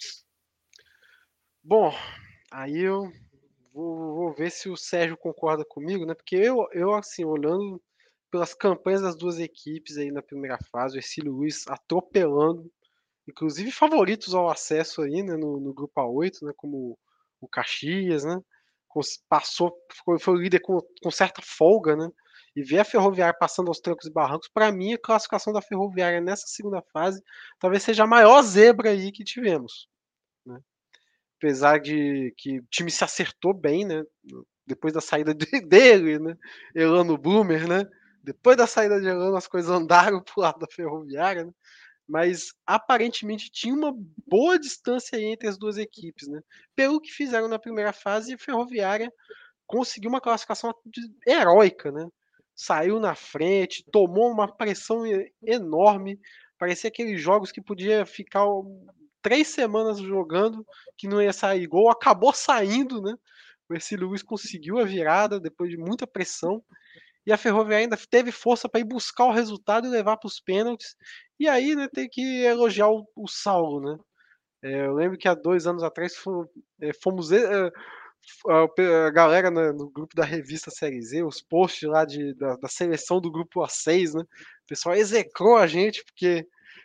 Bom, aí eu vou ver se o Sérgio concorda comigo, né? Porque eu assim, olhando pelas campanhas das duas equipes aí na primeira fase, o Ercílio Luz atropelando, inclusive favoritos ao acesso aí, né, no grupo A8, né, como o Caxias, né, passou, foi o líder com certa folga, né, e ver a Ferroviária passando aos trancos e barrancos, para mim a classificação da Ferroviária nessa segunda fase talvez seja a maior zebra aí que tivemos, né, apesar de que o time se acertou bem, né, depois da saída dele, né, Elano Blumer, né, depois da saída de Elano as coisas andaram pro lado da Ferroviária, né, mas aparentemente tinha uma boa distância aí entre as duas equipes, né? Pelo que fizeram na primeira fase, a Ferroviária conseguiu uma classificação heróica, né? Saiu na frente, tomou uma pressão enorme, parecia aqueles jogos que podia ficar 3 semanas jogando, que não ia sair gol, acabou saindo, né? O Ercílio Luz conseguiu a virada depois de muita pressão. E a Ferroviária ainda teve força para ir buscar o resultado e levar para os pênaltis. E aí, né, tem que elogiar o Saulo, né? Eu lembro que há 2 anos atrás fomos a galera no grupo da revista Série Z, os posts lá da seleção do grupo A6, né? O pessoal execrou a gente porque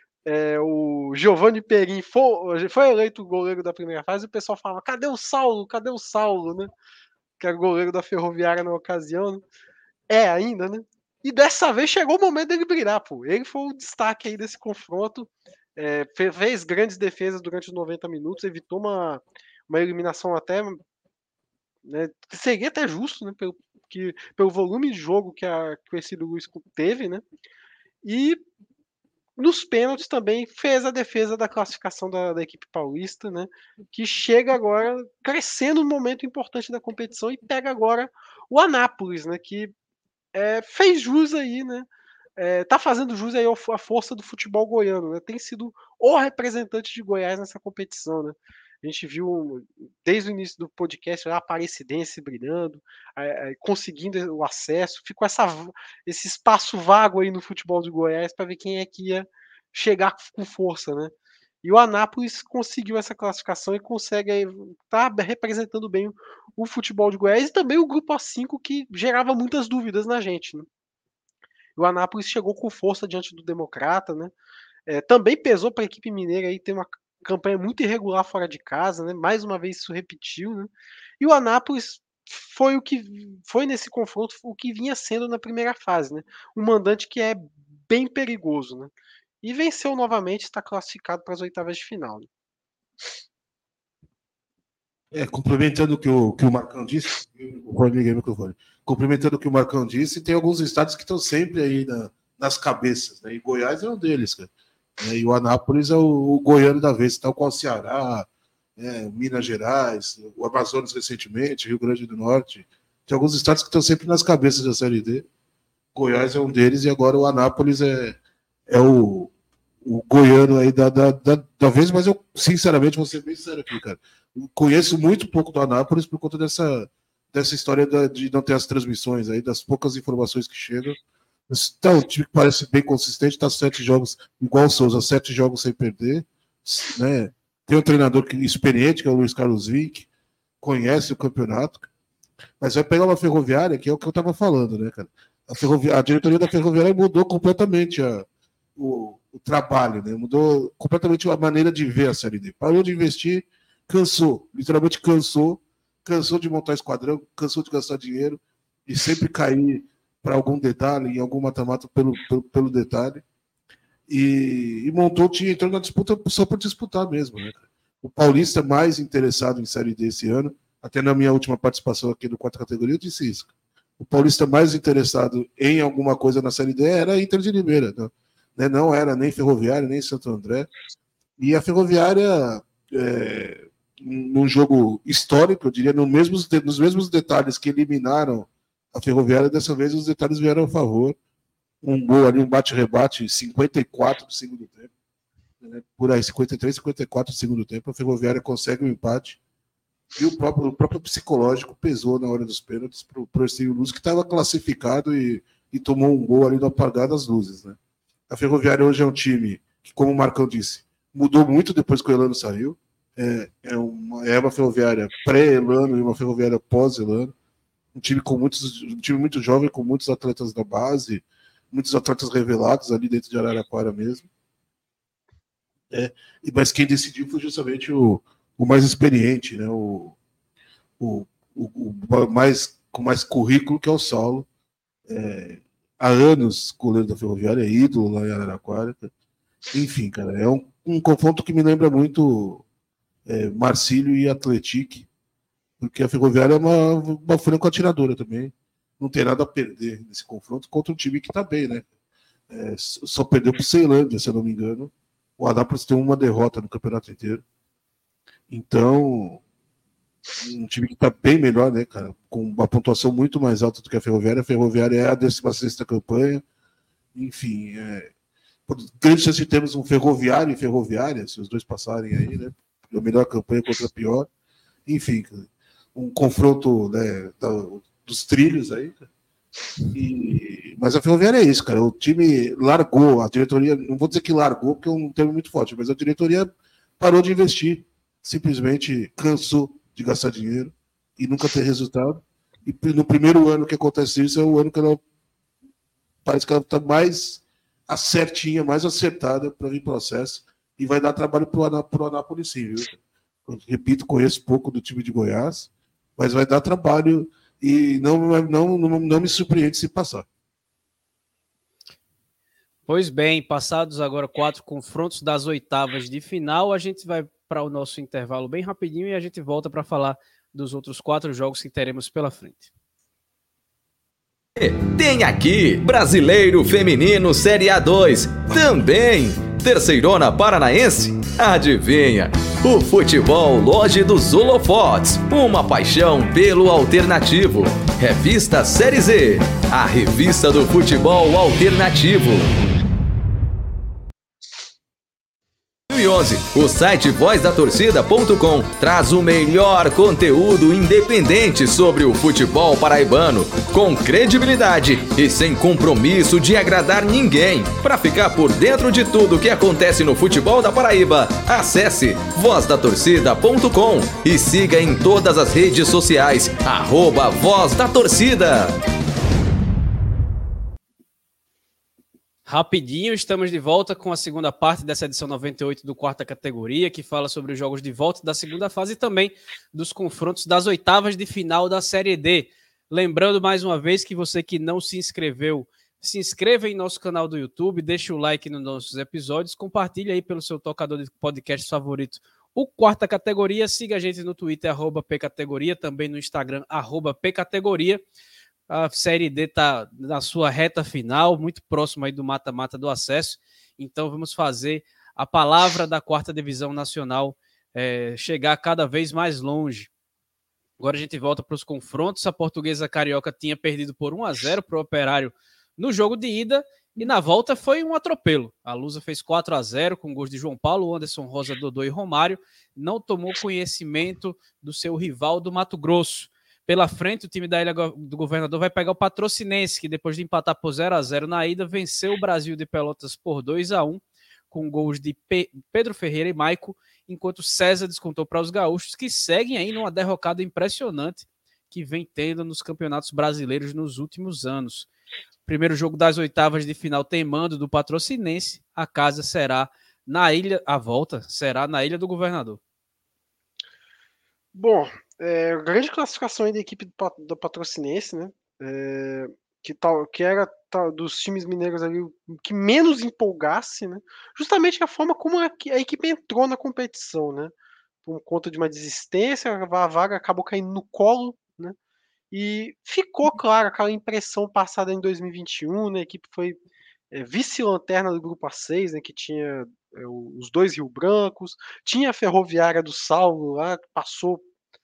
o Giovanni Perin foi eleito o goleiro da primeira fase e o pessoal falava: cadê o Saulo? Cadê o Saulo, né? Que era o goleiro da Ferroviária na ocasião, né? Ainda, né? E dessa vez chegou o momento dele brilhar, pô. Ele foi o destaque aí desse confronto. Fez grandes defesas durante os 90 minutos, evitou uma eliminação até, né, que seria até justo, né? Pelo volume de jogo que o Ercílio Luz teve, né? E nos pênaltis também fez a defesa da classificação da equipe paulista, né? Que chega agora crescendo um momento importante da competição e pega agora o Anápolis, né? Que fez jus aí, né? Tá fazendo jus aí à força do futebol goiano, né? Tem sido o representante de Goiás nessa competição, né? A gente viu desde o início do podcast a Aparecidense brilhando, conseguindo o acesso, ficou esse espaço vago aí no futebol de Goiás para ver quem é que ia chegar com força, né? E o Anápolis conseguiu essa classificação e consegue estar representando bem o futebol de Goiás e também o grupo A5 que gerava muitas dúvidas na gente, né? O Anápolis chegou com força diante do Democrata, né? Também pesou para a equipe mineira aí ter uma campanha muito irregular fora de casa, né? Mais uma vez isso repetiu, né? E o Anápolis foi nesse confronto o que vinha sendo na primeira fase, né? Um mandante que é bem perigoso, né? E venceu novamente, está classificado para as oitavas de final. Né? Complementando o que o Marcão disse, complementando o que o Marcão disse, tem alguns estados que estão sempre aí nas cabeças, né? E Goiás é um deles, cara. E o Anápolis é o goiano da vez, tal qual o Ceará, Minas Gerais, o Amazonas recentemente, Rio Grande do Norte. Tem alguns estados que estão sempre nas cabeças da Série D. Goiás é um deles e agora o Anápolis é o goiano aí da vez, mas eu, sinceramente, vou ser bem sério aqui, cara. Eu conheço muito pouco do Anápolis por conta dessa história de não ter as transmissões aí, das poucas informações que chegam. Então, o time que parece bem consistente, está 7 jogos, igual o Souza, 7 jogos sem perder, né? Tem um treinador experiente, que é o Luiz Carlos Vinck, conhece o campeonato, mas vai pegar uma Ferroviária, que é o que eu estava falando, né, cara? A diretoria da Ferroviária mudou completamente o trabalho, né? Mudou completamente a maneira de ver a Série D. Parou de investir, cansou, literalmente cansou de montar esquadrão, cansou de gastar dinheiro e sempre cair para algum detalhe, em algum mata-mata pelo detalhe. E montou o time, entrou na disputa só por disputar mesmo, né? O Paulista mais interessado em Série D esse ano, até na minha última participação aqui no quarta categoria, eu disse isso. O Paulista mais interessado em alguma coisa na Série D era a Inter de Limeira, né? Não era nem Ferroviária, nem Santo André. E a Ferroviária, num jogo histórico, eu diria, nos mesmos detalhes que eliminaram a Ferroviária, dessa vez os detalhes vieram a favor. um gol ali, um bate-rebate, 54 do segundo tempo. Né? Por aí, 53, 54 do segundo tempo. A Ferroviária consegue um empate. E o próprio psicológico pesou na hora dos pênaltis para o Ercílio Luz, que estava classificado e tomou um gol ali no apagar das luzes. Né? A Ferroviária hoje é um time que, como o Marcão disse, mudou muito depois que o Elano saiu. É uma Ferroviária pré-Elano e uma Ferroviária pós-Elano. Um time muito jovem, com muitos atletas da base, muitos atletas revelados ali dentro de Araraquara mesmo. Mas quem decidiu foi justamente o mais experiente, né? O mais, com mais currículo, que é o Saulo. Há anos goleiro da Ferroviária, é ídolo lá em Araraquara. Enfim, cara, é um confronto que me lembra muito Marcílio e Atlético, porque a Ferroviária é uma franco atiradora também. Não tem nada a perder nesse confronto contra um time que está bem, né? Só perdeu para o Ceilândia, se eu não me engano. O Anápolis tem uma derrota no campeonato inteiro. Então, um time que está bem melhor, né, cara? Com uma pontuação muito mais alta do que a Ferroviária. A Ferroviária é a 16ª campanha. Enfim, grande chance de termos um Ferroviário e Ferroviária, se os dois passarem aí, né? A melhor campanha contra a pior. Enfim, um confronto, né, dos trilhos aí. Mas a Ferroviária é isso, cara. O time largou, a diretoria, não vou dizer que largou, porque é um termo muito forte, mas a diretoria parou de investir. Simplesmente cansou de gastar dinheiro e nunca ter resultado. E no primeiro ano que acontece isso, é o ano que ela parece que ela está mais certinha, mais acertada para vir processo, e vai dar trabalho para o Anápolis, sim, viu? Eu repito, conheço pouco do time de Goiás, mas vai dar trabalho e não me surpreende se passar. Pois bem, passados agora 4 confrontos das oitavas de final, a gente vai para o nosso intervalo bem rapidinho e a gente volta para falar dos outros 4 jogos que teremos pela frente. Tem aqui Brasileiro Feminino Série A2, também Terceirona Paranaense. Adivinha? O futebol Loja dos Holofotes, uma paixão pelo alternativo. Revista Série Z, a revista do futebol alternativo. 2011, o site vozdatorcida.com traz o melhor conteúdo independente sobre o futebol paraibano, com credibilidade e sem compromisso de agradar ninguém. Para ficar por dentro de tudo que acontece no futebol da Paraíba, acesse vozdatorcida.com e siga em todas as redes sociais, @vozdatorcida. Rapidinho, estamos de volta com a segunda parte dessa edição 98 do Quarta Categoria, que fala sobre os jogos de volta da segunda fase e também dos confrontos das oitavas de final da Série D. Lembrando mais uma vez que você que não se inscreveu, se inscreva em nosso canal do YouTube, deixe o like nos nossos episódios, compartilhe aí pelo seu tocador de podcast favorito o Quarta Categoria, siga a gente no Twitter, @pcategoria, também no Instagram, @pcategoria. A Série D está na sua reta final, muito próximo aí do mata-mata do acesso. Então vamos fazer a palavra da 4ª Divisão Nacional chegar cada vez mais longe. Agora a gente volta para os confrontos. A Portuguesa Carioca tinha perdido por 1-0 para o Operário no jogo de ida e na volta foi um atropelo. A Lusa fez 4-0 com gols de João Paulo, Anderson Rosa, Dodô e Romário. Não tomou conhecimento do seu rival do Mato Grosso. Pela frente, o time da Ilha do Governador vai pegar o Patrocinense, que depois de empatar por 0-0 na ida, venceu o Brasil de Pelotas por 2-1, com gols de Pedro Ferreira e Maico, enquanto César descontou para os gaúchos, que seguem aí numa derrocada impressionante que vem tendo nos campeonatos brasileiros nos últimos anos. Primeiro jogo das oitavas de final tem mando do Patrocinense, a casa será na Ilha, a volta será na Ilha do Governador. Bom, grande classificação aí da equipe do Patrocinense, né? Que era dos times mineiros ali o que menos empolgasse, né? Justamente a forma como a equipe entrou na competição, né? Por conta de uma desistência, a vaga acabou caindo no colo, né? E ficou claro aquela impressão passada em 2021, né? A equipe foi vice-lanterna do grupo A6, né? Que tinha os 2 Rio Brancos, tinha a Ferroviária do Saulo lá, que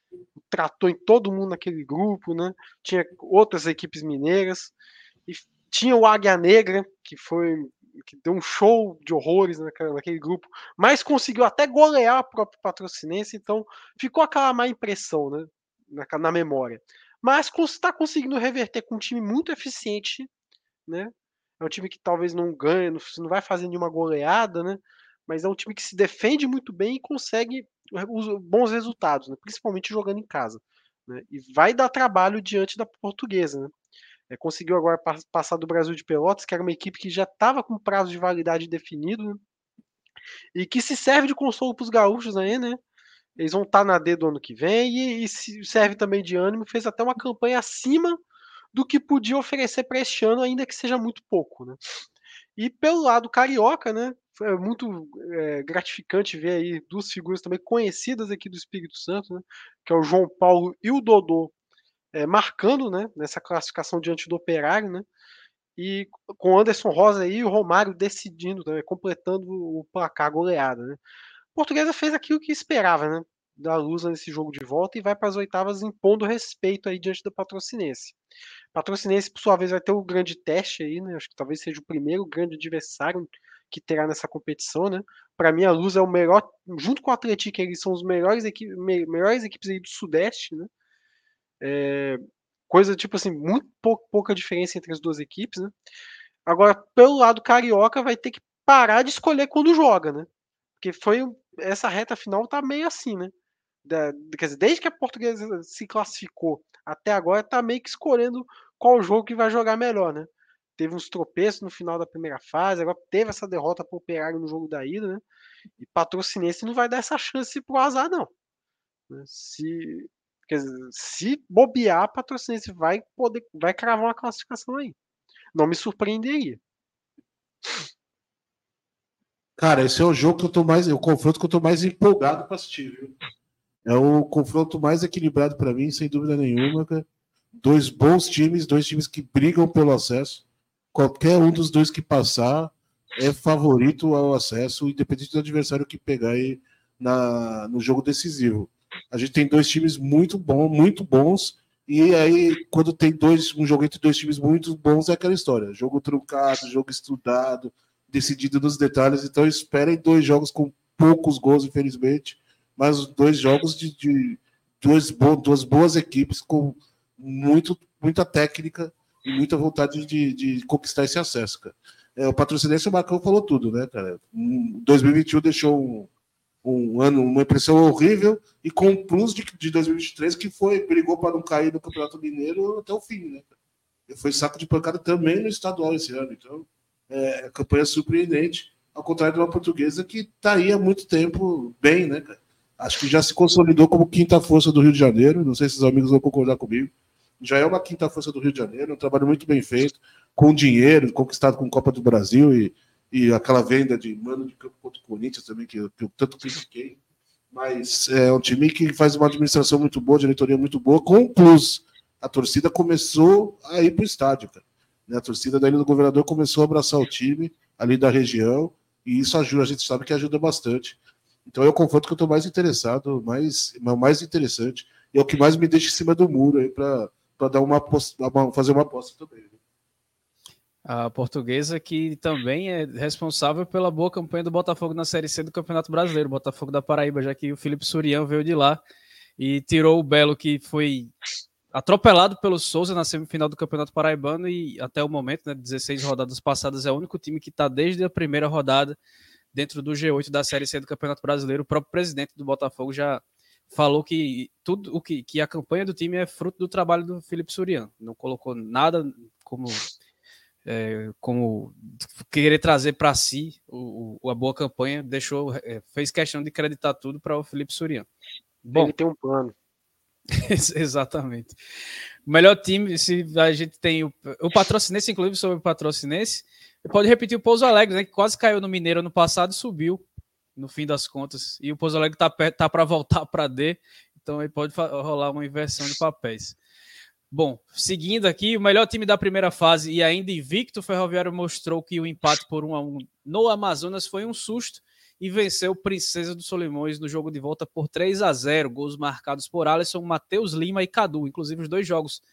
tratou em todo mundo naquele grupo, né? Tinha outras equipes mineiras e tinha o Águia Negra, que deu um show de horrores naquele grupo, mas conseguiu até golear o próprio Patrocinense, então ficou aquela má impressão, né, na memória. Mas está conseguindo reverter com um time muito eficiente, né? É um time que talvez não ganhe, não vai fazer nenhuma goleada, né? Mas é um time que se defende muito bem e consegue bons resultados, né? Principalmente jogando em casa, né? E vai dar trabalho diante da Portuguesa, né? Conseguiu agora passar do Brasil de Pelotas, que era uma equipe que já estava com prazo de validade definido, né? E que se serve de consolo para os gaúchos aí, né? Eles vão estar na D do ano que vem e serve também de ânimo. Fez até uma campanha acima do que podia oferecer para este ano, ainda que seja muito pouco, né? E pelo lado carioca, né? Foi muito gratificante ver aí duas figuras também conhecidas aqui do Espírito Santo, né? Que é o João Paulo e o Dodô, marcando, né? Nessa classificação diante do Operário, né? E com o Anderson Rosa e o Romário decidindo, né? Completando o placar goleada, né? A Portuguesa fez aquilo que esperava, né? Da Lusa nesse jogo de volta e vai para as oitavas impondo respeito aí diante do Patrocinense. Patrocinense, por sua vez, vai ter o grande teste aí, né? Acho que talvez seja o primeiro grande adversário que terá nessa competição, né? Para mim, a Luz é o melhor, junto com o Atlético, eles são os melhores equipes aí do Sudeste, né? Coisa tipo assim, muito pouca diferença entre as duas equipes, né? Agora, pelo lado carioca, vai ter que parar de escolher quando joga, né? Porque essa reta final tá meio assim, né? Quer dizer, desde que a Portuguesa se classificou até agora, tá meio que escolhendo qual jogo que vai jogar melhor, né? Teve uns tropeços no final da primeira fase, agora teve essa derrota pro Operário no jogo da ida, né? E Patrocinense não vai dar essa chance pro azar, não. Quer dizer, se bobear, Patrocinense vai cravar uma classificação aí. Não me surpreenderia. Cara, esse é o jogo que eu tô mais. O confronto que eu tô mais empolgado para assistir, viu? É o confronto mais equilibrado para mim, sem dúvida nenhuma, cara. Dois bons times, dois times que brigam pelo acesso. Qualquer um dos dois que passar é favorito ao acesso, independente do adversário que pegar aí no jogo decisivo. A gente tem dois times muito bons, e aí, quando tem um jogo entre dois times muito bons, é aquela história: jogo truncado, jogo estudado, decidido nos detalhes. Então, esperem dois jogos com poucos gols, infelizmente, mas dois jogos de duas boas equipes com muita técnica e muita vontade de conquistar esse acesso, cara. O Patrocinense, o Marcão falou tudo, né, cara? 2021 deixou um ano, uma impressão horrível, e com um plus de 2023 que brigou para não cair no Campeonato Mineiro até o fim, né? Foi saco de pancada também no estadual esse ano. Então, campanha surpreendente, ao contrário de uma Portuguesa que está aí há muito tempo bem, né, cara? Acho que já se consolidou como quinta força do Rio de Janeiro. Não sei se os amigos vão concordar comigo. Já é uma quinta força do Rio de Janeiro, um trabalho muito bem feito, com dinheiro, conquistado com Copa do Brasil e aquela venda de mano de campo contra o Corinthians também, que eu tanto critiquei. Mas é um time que faz uma administração muito boa, diretoria muito boa, com um plus. A torcida começou a ir para o estádio, cara. A torcida da Ilha do Governador começou a abraçar o time ali da região, e isso ajuda, a gente sabe que ajuda bastante. Então é o confronto que eu estou mais interessado, mais interessante, e é o que mais me deixa em cima do muro aí para fazer uma aposta também. A Portuguesa, que também é responsável pela boa campanha do Botafogo na Série C do Campeonato Brasileiro, Botafogo da Paraíba, já que o Felipe Surian veio de lá e tirou o Belo, que foi atropelado pelo Souza na semifinal do Campeonato Paraibano, e até o momento, né, 16 rodadas passadas, é o único time que está desde a primeira rodada dentro do G8 da Série C do Campeonato Brasileiro. O próprio presidente do Botafogo já falou que tudo que a campanha do time é fruto do trabalho do Felipe Surian. Não colocou nada como querer trazer para si a boa campanha, fez questão de acreditar tudo para o Felipe Surian. Bom, ele tem um plano. Exatamente. O melhor time, se a gente tem o Patrocinense, inclusive sobre o Patrocinense, pode repetir o Pouso Alegre, né, que quase caiu no Mineiro ano passado e subiu no fim das contas, e o Pouso Alegre tá para voltar para D, então aí pode rolar uma inversão de papéis. Bom, seguindo aqui, o melhor time da primeira fase e ainda invicto, o Ferroviário mostrou que o empate por 1-1 no Amazonas foi um susto e venceu o Princesa dos Solimões no jogo de volta por 3-0, gols marcados por Alisson, Matheus Lima e Cadu. Inclusive, os dois jogos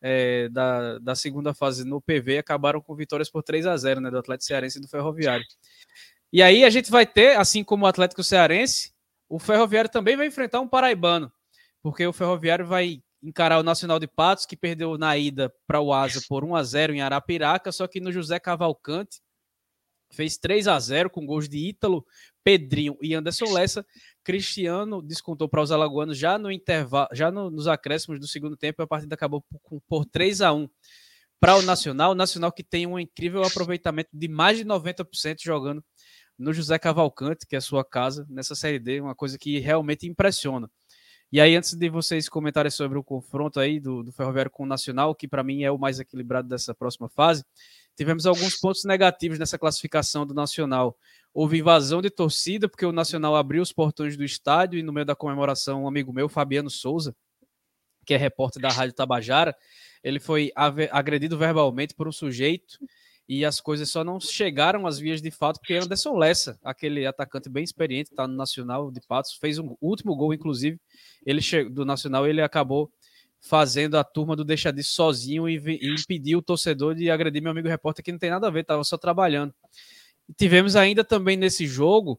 da segunda fase no PV acabaram com vitórias por 3-0, né, do Atlético Cearense e do Ferroviário. E aí a gente vai ter, assim como o Atlético Cearense, o Ferroviário também vai enfrentar um paraibano, porque o Ferroviário vai encarar o Nacional de Patos, que perdeu na ida para o Asa por 1-0 em Arapiraca, só que no José Cavalcante fez 3-0 com gols de Ítalo, Pedrinho e Anderson Lessa. Cristiano descontou para os alagoanos já no intervalo, já nos acréscimos do segundo tempo, e a partida acabou por 3-1 para o Nacional que tem um incrível aproveitamento de mais de 90% jogando no José Cavalcante, que é a sua casa, nessa Série D, uma coisa que realmente impressiona. E aí, antes de vocês comentarem sobre o confronto aí do Ferroviário com o Nacional, que para mim é o mais equilibrado dessa próxima fase, tivemos alguns pontos negativos nessa classificação do Nacional. Houve invasão de torcida, porque o Nacional abriu os portões do estádio e no meio da comemoração, um amigo meu, Fabiano Souza, que é repórter da Rádio Tabajara, ele foi agredido verbalmente por um sujeito e as coisas só não chegaram às vias de fato porque Anderson Lessa, aquele atacante bem experiente, está no Nacional de Patos, fez um último gol, inclusive, do Nacional, ele acabou fazendo a turma do deixa disso sozinho e impediu o torcedor de agredir meu amigo repórter, que não tem nada a ver, estava só trabalhando. E tivemos ainda também nesse jogo,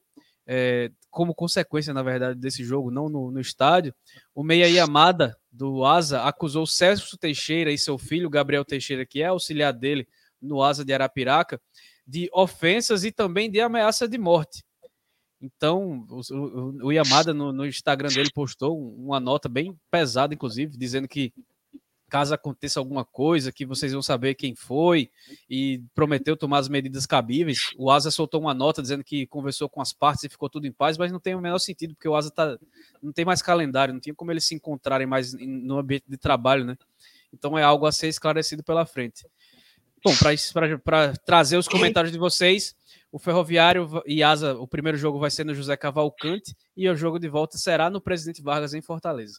como consequência, na verdade, desse jogo, não no estádio, o Meia Yamada, do Asa, acusou Celso Teixeira e seu filho, Gabriel Teixeira, que é auxiliar dele no Asa de Arapiraca, de ofensas e também de ameaça de morte. Então, o Yamada no Instagram dele postou uma nota bem pesada, inclusive, dizendo que caso aconteça alguma coisa, que vocês vão saber quem foi, e prometeu tomar as medidas cabíveis. O Asa soltou uma nota dizendo que conversou com as partes e ficou tudo em paz, mas não tem o menor sentido, porque o Asa não tem mais calendário, não tinha como eles se encontrarem mais no ambiente de trabalho, né? Então é algo a ser esclarecido pela frente. Bom, para trazer os comentários de vocês, o Ferroviário e Asa, o primeiro jogo vai ser no José Cavalcante e o jogo de volta será no Presidente Vargas, em Fortaleza.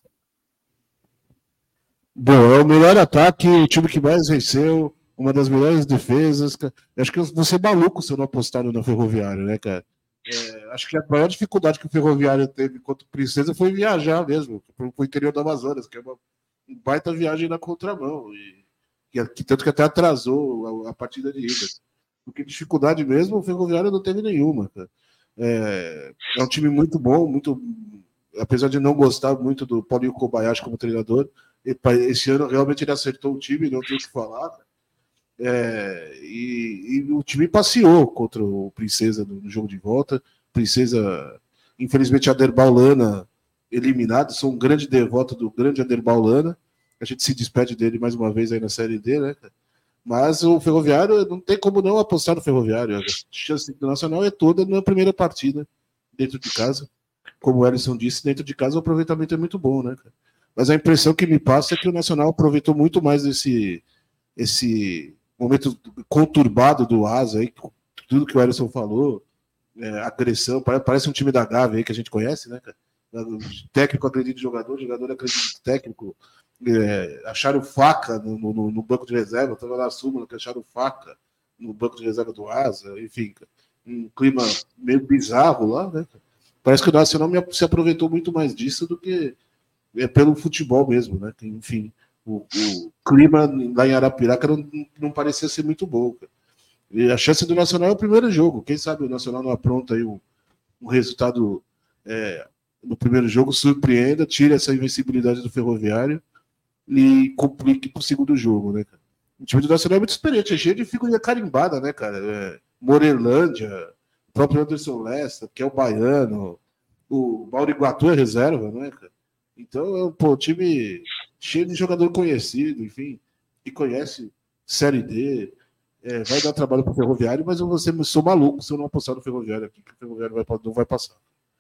Bom, é o melhor ataque, o time que mais venceu, uma das melhores defesas. Eu acho que eu vou ser maluco se eu não apostar no Ferroviário, né, cara? Acho que a maior dificuldade que o Ferroviário teve contra o Princesa foi viajar mesmo, para o interior do Amazonas, que é uma baita viagem na contramão. Tanto que até atrasou a partida de ida. Porque dificuldade mesmo, o Ferroviário não teve nenhuma, cara. É um time muito bom, apesar de não gostar muito do Paulinho Kobayashi como treinador, esse ano realmente ele acertou o time, não tem o que falar. E o time passeou contra o Princesa no jogo de volta. Princesa, infelizmente, Aderbal Lana eliminado. Sou um grande devoto do grande Aderbal Lana. A gente se despede dele mais uma vez aí na Série D, né? Mas o Ferroviário, não tem como não apostar no Ferroviário. A chance internacional é toda na primeira partida, dentro de casa. Como o Ellison disse, dentro de casa o aproveitamento é muito bom, né, cara? Mas a impressão que me passa é que o Nacional aproveitou muito mais esse momento conturbado do Asa, aí, tudo que o Ellison falou, agressão, parece um time da Gávea aí que a gente conhece, né, cara? O técnico acredita em jogador acredita em técnico. Acharam faca no banco de reserva, estava na súmula que acharam faca no banco de reserva do Asa, enfim, um clima meio bizarro lá, né? Parece que o Nacional se aproveitou muito mais disso do que pelo futebol mesmo, né? Enfim, o clima lá em Arapiraca não parecia ser muito bom, cara. E a chance do Nacional é o primeiro jogo. Quem sabe o Nacional não apronta aí um resultado no primeiro jogo, surpreenda, tira essa invencibilidade do Ferroviário e complique pro segundo jogo, né, cara? O time do Nacional é muito experiente, é cheio de figurinha carimbada, né, cara? Morelândia, o próprio Anderson Lessa, que é o baiano, o Bauriguatu é reserva, né, cara? Então, o time cheio de jogador conhecido, enfim, que conhece Série D, vai dar trabalho pro Ferroviário, mas eu sou maluco se eu não apostar no Ferroviário aqui, que o Ferroviário não vai passar.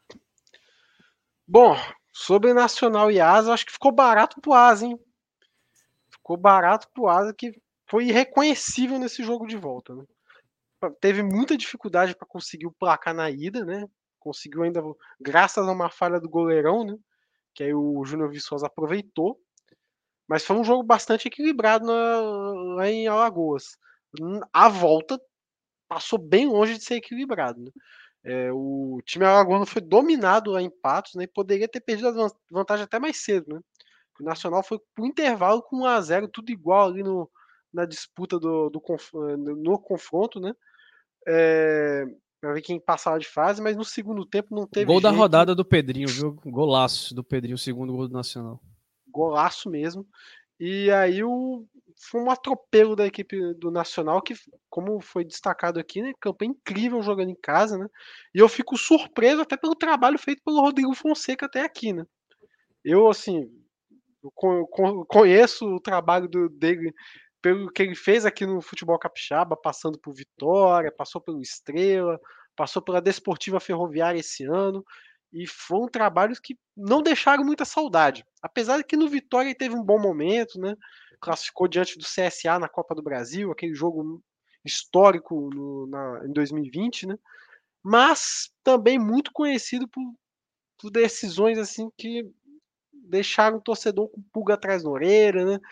Bom, sobre Nacional e Asa, acho que ficou barato pro Asa, hein? Ficou barato pro Asa, que foi irreconhecível nesse jogo de volta, né? Teve muita dificuldade para conseguir o placar na ida, né? Conseguiu ainda, graças a uma falha do goleirão, né? Que aí o Júnior Viçosa aproveitou. Mas foi um jogo bastante equilibrado lá em Alagoas. A volta passou bem longe de ser equilibrado, né? O time alagoano foi dominado lá em Patos, né? E poderia ter perdido a vantagem até mais cedo, né? O Nacional foi pro intervalo com 1-0, tudo igual ali na disputa no confronto, né? Pra ver quem passava de fase, mas no segundo tempo não teve Gol da jeito. rodada do Pedrinho, viu? Golaço do Pedrinho, o segundo gol do Nacional. Golaço mesmo. E aí foi um atropelo da equipe do Nacional, que, como foi destacado aqui, né? Campanha incrível jogando em casa, né? E eu fico surpreso até pelo trabalho feito pelo Rodrigo Fonseca até aqui, né? Eu, assim, conheço o trabalho dele pelo que ele fez aqui no futebol capixaba, passando por Vitória, passou pelo Estrela, passou pela Desportiva Ferroviária esse ano, e foram trabalhos que não deixaram muita saudade. Apesar de que no Vitória ele teve um bom momento, né? Classificou diante do CSA na Copa do Brasil, aquele jogo histórico em 2020, né? Mas também muito conhecido por decisões assim que deixaram o torcedor com pulga atrás da orelha, né?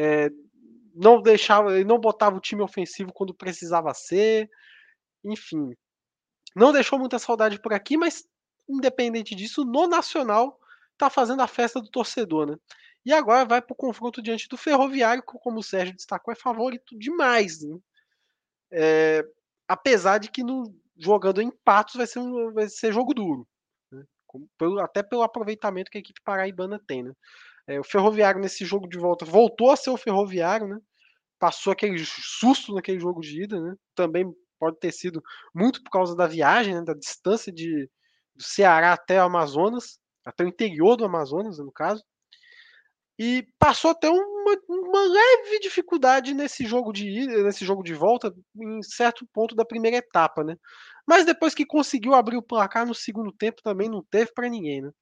Ele não botava o time ofensivo quando precisava ser, enfim. Não deixou muita saudade por aqui, mas independente disso, no Nacional tá fazendo a festa do torcedor, né? E agora vai pro confronto diante do Ferroviário, que, como o Sérgio destacou, é favorito demais, né? Apesar de que jogando em Patos vai ser jogo duro, né? Até pelo aproveitamento que a equipe paraibana tem, né? O Ferroviário nesse jogo de volta voltou a ser o Ferroviário, né? Passou aquele susto naquele jogo de ida, né? Também pode ter sido muito por causa da viagem, né? Da distância do Ceará até o Amazonas, até o interior do Amazonas, no caso. E passou até uma leve dificuldade nesse jogo de ida, nesse jogo de volta, em certo ponto da primeira etapa, né? Mas depois que conseguiu abrir o placar no segundo tempo, também não teve para ninguém, né?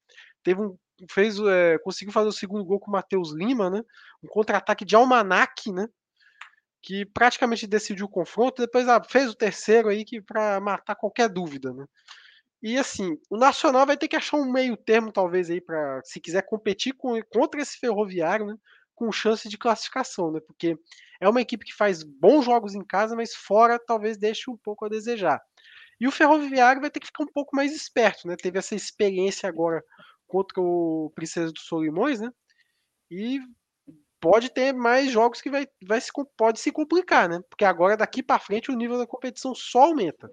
Conseguiu fazer o segundo gol com o Matheus Lima, né? Um contra-ataque de Almanac, né? Que praticamente decidiu o confronto. Depois fez o terceiro aí para matar qualquer dúvida, né? E assim, o Nacional vai ter que achar um meio termo, talvez, aí, para se quiser competir contra esse Ferroviário, né? Com chance de classificação, né? Porque é uma equipe que faz bons jogos em casa, mas fora talvez deixe um pouco a desejar. E o Ferroviário vai ter que ficar um pouco mais esperto, né? Teve essa experiência agora contra o Princesa dos Solimões, né? E pode ter mais jogos que pode se complicar, né? Porque agora, daqui para frente, o nível da competição só aumenta.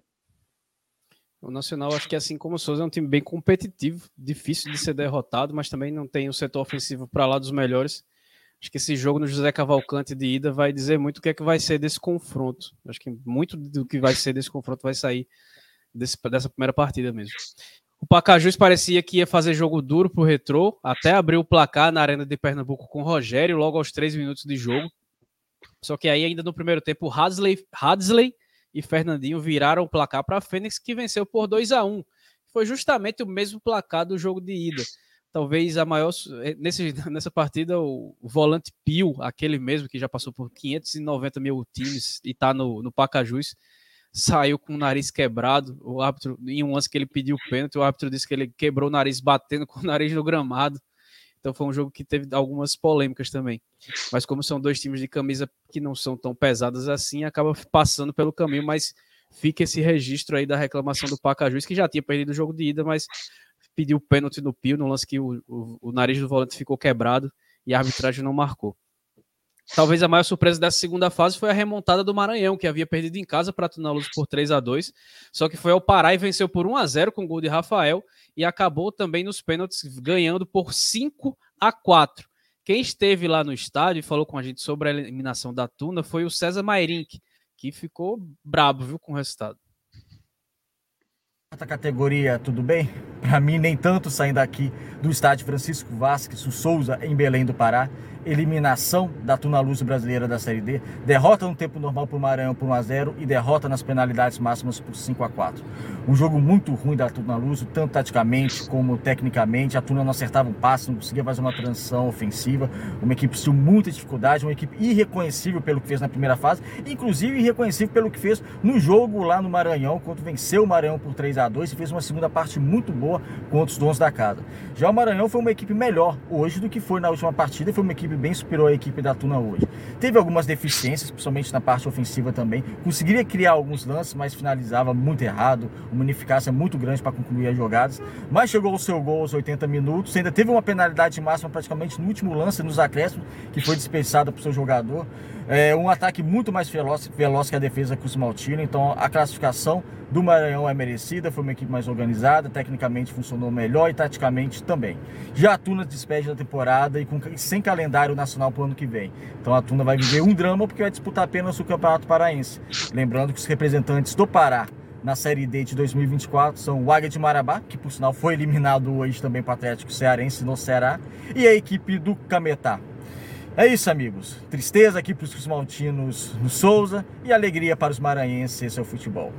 O Nacional, acho que assim como o Souza, é um time bem competitivo, difícil de ser derrotado, mas também não tem o setor ofensivo para lá dos melhores. Acho que esse jogo no José Cavalcante de ida vai dizer muito o que é que vai ser desse confronto. Acho que muito do que vai ser desse confronto vai sair dessa primeira partida mesmo. O Pacajus parecia que ia fazer jogo duro pro Retrô, até abriu o placar na Arena de Pernambuco com o Rogério, logo aos 3 minutos de jogo. Só que aí, ainda no primeiro tempo, Hadsley e Fernandinho viraram o placar para a Fênix, que venceu por 2-1. Foi justamente o mesmo placar do jogo de ida. Talvez a maior... Nessa partida, o volante Pio, aquele mesmo que já passou por 590 mil times e está no Pacajus, saiu com o nariz quebrado. O árbitro, em um lance que ele pediu pênalti, o árbitro disse que ele quebrou o nariz batendo com o nariz no gramado. Então foi um jogo que teve algumas polêmicas também. Mas como são dois times de camisa que não são tão pesadas assim, acaba passando pelo caminho, mas fica esse registro aí da reclamação do Pacajus, que já tinha perdido o jogo de ida, mas pediu pênalti no Pio, no lance que o nariz do volante ficou quebrado e a arbitragem não marcou. Talvez a maior surpresa dessa segunda fase foi a remontada do Maranhão, que havia perdido em casa para a Tunaluso por 3-2, só que foi ao Pará e venceu por 1-0 com o gol de Rafael e acabou também nos pênaltis ganhando por 5-4. Quem esteve lá no estádio e falou com a gente sobre a eliminação da Tuna foi o César Mairink, que ficou brabo, viu, com o resultado. Quarta categoria, tudo bem? Para mim, nem tanto, saindo aqui do estádio Francisco Vasques Souza, em Belém do Pará. Eliminação da Tunaluso brasileira da Série D, derrota no tempo normal para o Maranhão por 1-0 e derrota nas penalidades máximas por 5-4. Um jogo muito ruim da Tunaluso, tanto taticamente como tecnicamente. A Tuna não acertava um passe, não conseguia fazer uma transição ofensiva. Uma equipe com muita dificuldade, uma equipe irreconhecível pelo que fez na primeira fase, inclusive irreconhecível pelo que fez no jogo lá no Maranhão, quando venceu o Maranhão por 3-2 e fez uma segunda parte muito boa contra os donos da casa. Já o Maranhão foi uma equipe melhor hoje do que foi na última partida, foi uma equipe equipe bem superior à equipe da Tuna hoje. Teve algumas deficiências, principalmente na parte ofensiva também. Conseguiria criar alguns lances, mas finalizava muito errado, uma ineficácia muito grande para concluir as jogadas. Mas chegou ao seu gol aos 80 minutos, ainda teve uma penalidade máxima praticamente no último lance, nos acréscimos, que foi dispensada para o seu jogador. Um ataque muito mais veloz que a defesa Cruz-Maltino. Então a classificação do Maranhão é merecida, foi uma equipe mais organizada, tecnicamente funcionou melhor e taticamente também. Já a Tuna despede da temporada e sem calendário nacional para o ano que vem. Então a Tuna vai viver um drama porque vai disputar apenas o Campeonato Paraense. Lembrando que os representantes do Pará na Série D de 2024 são o Águia de Marabá, que por sinal foi eliminado hoje também para o Atlético Cearense no Ceará, e a equipe do Cametá. É isso, amigos. Tristeza aqui para os cruzmaltinos no Souza e alegria para os maranhenses. Esse é o futebol.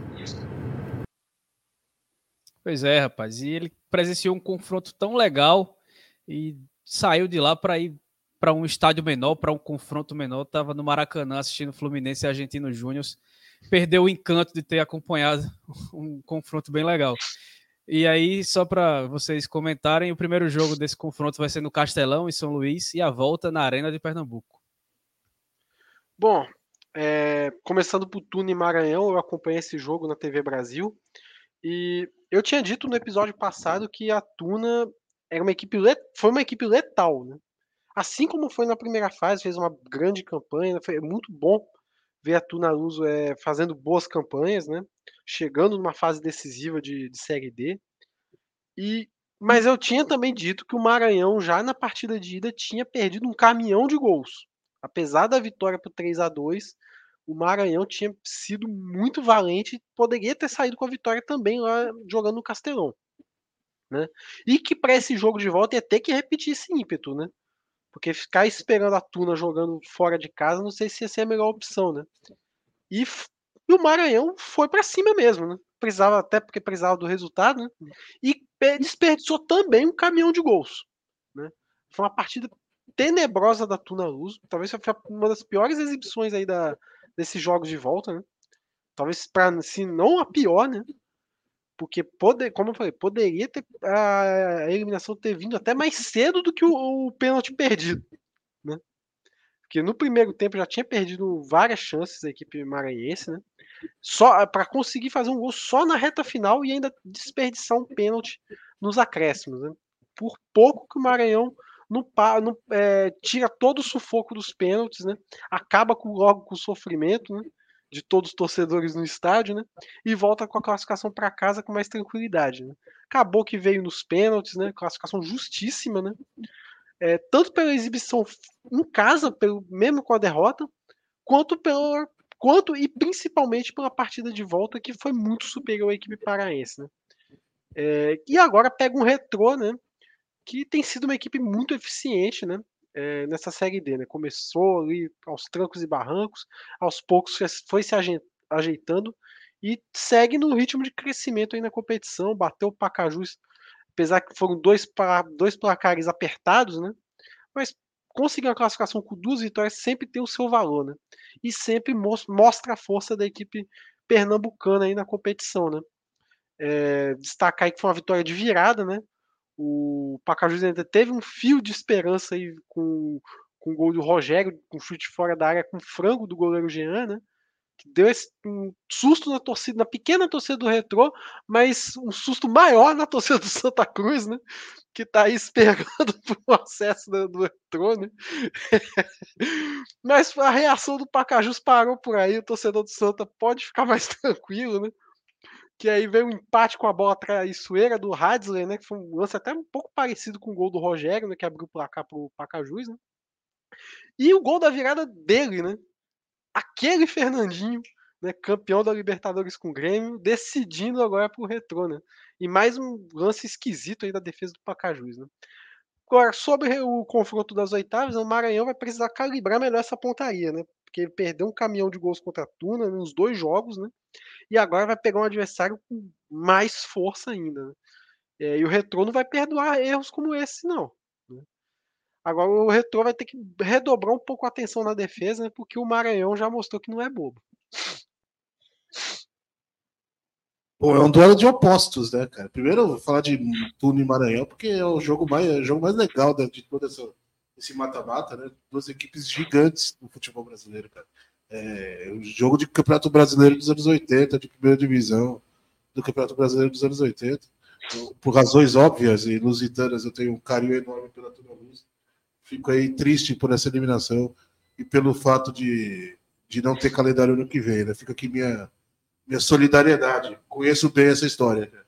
Pois é, rapaz. E ele presenciou um confronto tão legal e saiu de lá para ir para um estádio menor, para um confronto menor. Estava no Maracanã assistindo Fluminense e Argentino Júnior. Perdeu o encanto de ter acompanhado um confronto bem legal. E aí, só para vocês comentarem, o primeiro jogo desse confronto vai ser no Castelão, em São Luís, e a volta na Arena de Pernambuco. Bom, começando por Tuna e Maranhão, eu acompanhei esse jogo na TV Brasil, e eu tinha dito no episódio passado que a Tuna foi uma equipe letal, né? Assim como foi na primeira fase, fez uma grande campanha, foi muito bom ver a Tuna Luso fazendo boas campanhas, né? Chegando numa fase decisiva de Série D. Mas eu tinha também dito que o Maranhão, já na partida de ida, tinha perdido um caminhão de gols. Apesar da vitória por 3-2, o Maranhão tinha sido muito valente e poderia ter saído com a vitória também lá jogando no Castelão, né? E que para esse jogo de volta ia ter que repetir esse ímpeto, né? Porque ficar esperando a Tuna jogando fora de casa, não sei se ia ser a melhor opção, né? E o Maranhão foi para cima mesmo, né? Até porque precisava do resultado, né? E desperdiçou também um caminhão de gols, né? Foi uma partida tenebrosa da Tuna Luso, talvez foi uma das piores exibições aí desses jogos de volta, né? Talvez, se não a pior, né? Porque, como eu falei, poderia ter a eliminação ter vindo até mais cedo do que o pênalti perdido, né? Porque no primeiro tempo já tinha perdido várias chances a equipe maranhense, né? Só para conseguir fazer um gol só na reta final e ainda desperdiçar um pênalti nos acréscimos, né? Por pouco que o Maranhão não tira todo o sufoco dos pênaltis, né? Acaba logo com o sofrimento, né? De todos os torcedores no estádio, né? E volta com a classificação para casa com mais tranquilidade, né? Acabou que veio nos pênaltis, né? Classificação justíssima, né? Tanto pela exibição em casa, mesmo com a derrota, quanto e principalmente pela partida de volta, que foi muito superior à equipe paraense, né? E agora pega um Retrô, né? Que tem sido uma equipe muito eficiente, né? Nessa Série D, né? Começou ali aos trancos e barrancos, aos poucos foi se ajeitando e segue no ritmo de crescimento aí na competição, bateu o Pacajus, apesar que foram dois placares apertados, né? Mas conseguir uma classificação com 2 vitórias sempre tem o seu valor, né? E sempre mostra a força da equipe pernambucana aí na competição, né? Destacar aí que foi uma vitória de virada, né? O Pacajus ainda teve um fio de esperança aí com o gol do Rogério, com chute fora da área, com frango do goleiro Jean, né? Que deu um susto na torcida, na pequena torcida do Retrô, mas um susto maior na torcida do Santa Cruz, né? Que tá aí esperando pro acesso do Retrô, né? Mas a reação do Pacajus parou por aí, o torcedor do Santa pode ficar mais tranquilo, né? Que aí veio um empate com a bola traiçoeira do Hadley, né? Que foi um lance até um pouco parecido com o gol do Rogério, né? Que abriu o placar pro Pacajus, né? E o gol da virada dele, né? Aquele Fernandinho, né? Campeão da Libertadores com o Grêmio, decidindo agora pro Retrô, né? E mais um lance esquisito aí da defesa do Pacajus, né? Agora, sobre o confronto das oitavas, o Maranhão vai precisar calibrar melhor essa pontaria, né? Porque ele perdeu um caminhão de gols contra a Tuna nos 2 jogos, né? E agora vai pegar um adversário com mais força ainda, né? E o Retrô não vai perdoar erros como esse, não, né? Agora o Retrô vai ter que redobrar um pouco a atenção na defesa, né? Porque o Maranhão já mostrou que não é bobo. Bom, é um duelo de opostos, né, cara? Primeiro eu vou falar de Tuna e Maranhão, porque é o jogo mais legal de todo esse mata-mata, né? Duas equipes gigantes do futebol brasileiro, cara. O jogo de Campeonato Brasileiro dos anos 80, de primeira divisão do Campeonato Brasileiro dos anos 80. Por razões óbvias e lusitanas, eu tenho um carinho enorme pela Tuna-Luz. Fico aí triste por essa eliminação e pelo fato de não ter calendário ano que vem, né? Fica aqui minha solidariedade. Conheço bem essa história, cara.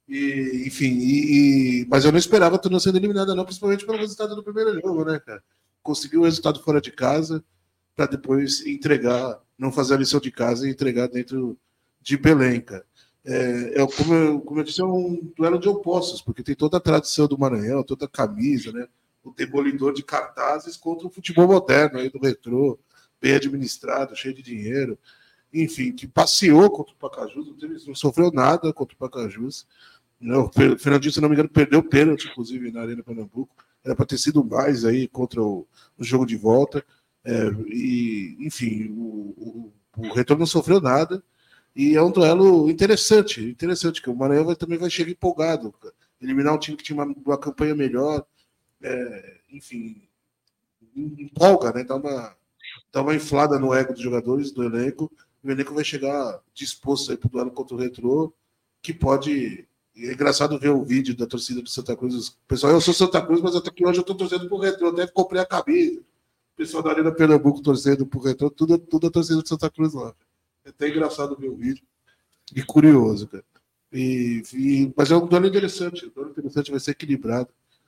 Mas eu não esperava a Tuna sendo eliminada, não, principalmente pelo resultado do primeiro jogo, né, cara? Conseguiu o resultado fora de casa para depois entregar, não fazer a lição de casa e entregar dentro de Belém, cara. Como eu disse, é um duelo de opostos, porque tem toda a tradição do Maranhão, toda a camisa, né? O demolidor de cartazes contra o futebol moderno aí do retrô, bem administrado, cheio de dinheiro, enfim, que passeou contra o Pacajus, não sofreu nada contra o Pacajus. Não, o Fernandinho, se não me engano, perdeu o pênalti, inclusive, na Arena Pernambuco. Era para ter sido mais aí contra o jogo de volta. Enfim, o retorno não sofreu nada. E é um duelo interessante, que o Maranhão também vai chegar empolgado. Eliminar um time que tinha uma campanha melhor, enfim, empolga, né? Dá uma inflada no ego dos jogadores, do elenco. O elenco vai chegar disposto para o duelo contra o Retrô, que pode... É engraçado ver o vídeo da torcida do Santa Cruz. Pessoal, eu sou Santa Cruz, mas até que hoje eu estou torcendo para o Retrô. Até comprei a camisa. O pessoal da Arena Pernambuco torcendo para o Retrô, tudo a torcida do Santa Cruz lá. É até engraçado ver o vídeo. E curioso, cara. Mas é um duelo interessante. O duelo interessante vai ser equilibrado.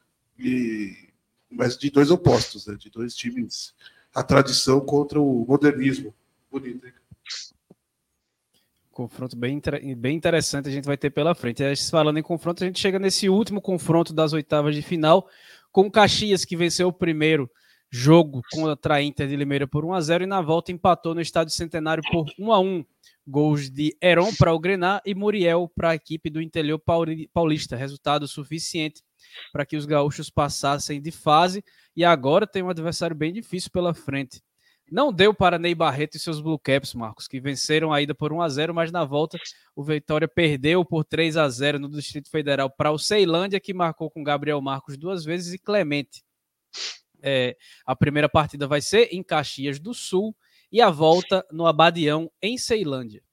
Mas de dois opostos, né? De dois times. A tradição contra o modernismo. Bonito, hein? Confronto bem interessante a gente vai ter pela frente. Falando em confronto, a gente chega nesse último confronto das oitavas de final, com o Caxias, que venceu o primeiro jogo contra a Inter de Limeira por 1-0 e na volta empatou no Estádio Centenário por 1-1. Gols de Heron para o Grená e Muriel para a equipe do interior paulista. Resultado suficiente para que os gaúchos passassem de fase e agora tem um adversário bem difícil pela frente. Não deu para Ney Barreto e seus Blue Caps, Marcos, que venceram a ida por 1-0, mas na volta o Vitória perdeu por 3-0 no Distrito Federal para o Ceilândia, que marcou com Gabriel Marcos 2 vezes e Clemente. A primeira partida vai ser em Caxias do Sul e a volta no Abadião, em Ceilândia.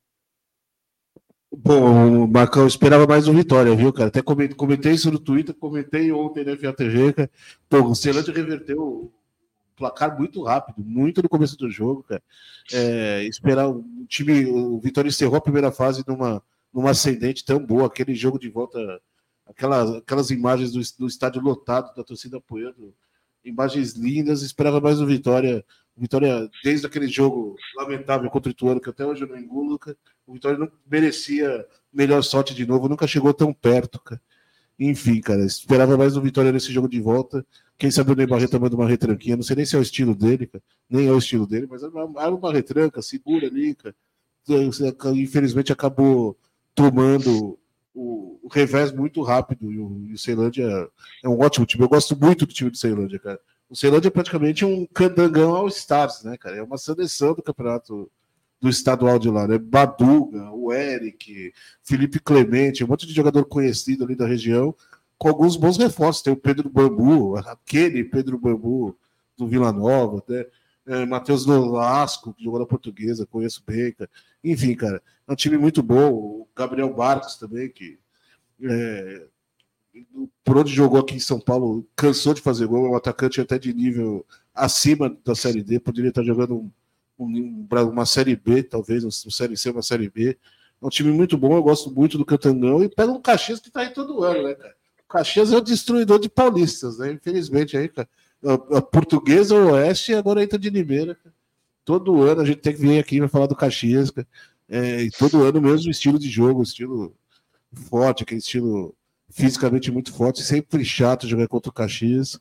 Bom, Marcão, eu esperava mais um Vitória, viu, cara? Até comentei isso no Twitter, comentei ontem na FATG, cara. Pô, o Ceilândia reverteu placar muito rápido, muito no começo do jogo, cara. Esperar o Vitória encerrou a primeira fase numa ascendente tão boa, aquele jogo de volta, aquelas imagens do estádio lotado, da torcida apoiando, imagens lindas, esperava mais o Vitória. O Vitória, desde aquele jogo lamentável contra o Ituano, que até hoje eu não engulo, cara, o Vitória não merecia melhor sorte de novo, nunca chegou tão perto, cara. Enfim, cara, esperava mais o Vitória nesse jogo de volta. Quem sabe o Ney Barreto manda uma retranquinha, não sei nem se é o estilo dele, cara. Nem é o estilo dele, mas era uma retranca, segura ali, cara. Infelizmente acabou tomando o revés muito rápido. E o Ceilândia é um ótimo time. Eu gosto muito do time do Ceilândia, cara. O Ceilândia é praticamente um candangão All Stars, né, cara? É uma seleção do campeonato do estadual de lá, né? Baduga, o Eric, Felipe Clemente, um monte de jogador conhecido ali da região, com alguns bons reforços. Tem o Pedro Bambu, aquele Pedro Bambu do Vila Nova, né? Matheus Nolasco, que jogou na Portuguesa, conheço bem, cara. Enfim, cara, é um time muito bom. O Gabriel Barcos também, que por onde jogou aqui em São Paulo, cansou de fazer gol, é um atacante até de nível acima da Série D, poderia estar jogando uma Série B, talvez, uma Série C, uma Série B. É um time muito bom, eu gosto muito do Cantangão, e pega um Caxias que tá aí todo ano, né, cara? O Caxias é o destruidor de paulistas, né? Infelizmente, aí, cara. A Portuguesa, o Oeste, e agora entra de Limeira, cara. Todo ano a gente tem que vir aqui para falar do Caxias, cara. E todo ano o mesmo estilo de jogo, estilo forte, aquele estilo fisicamente muito forte, sempre chato jogar contra o Caxias.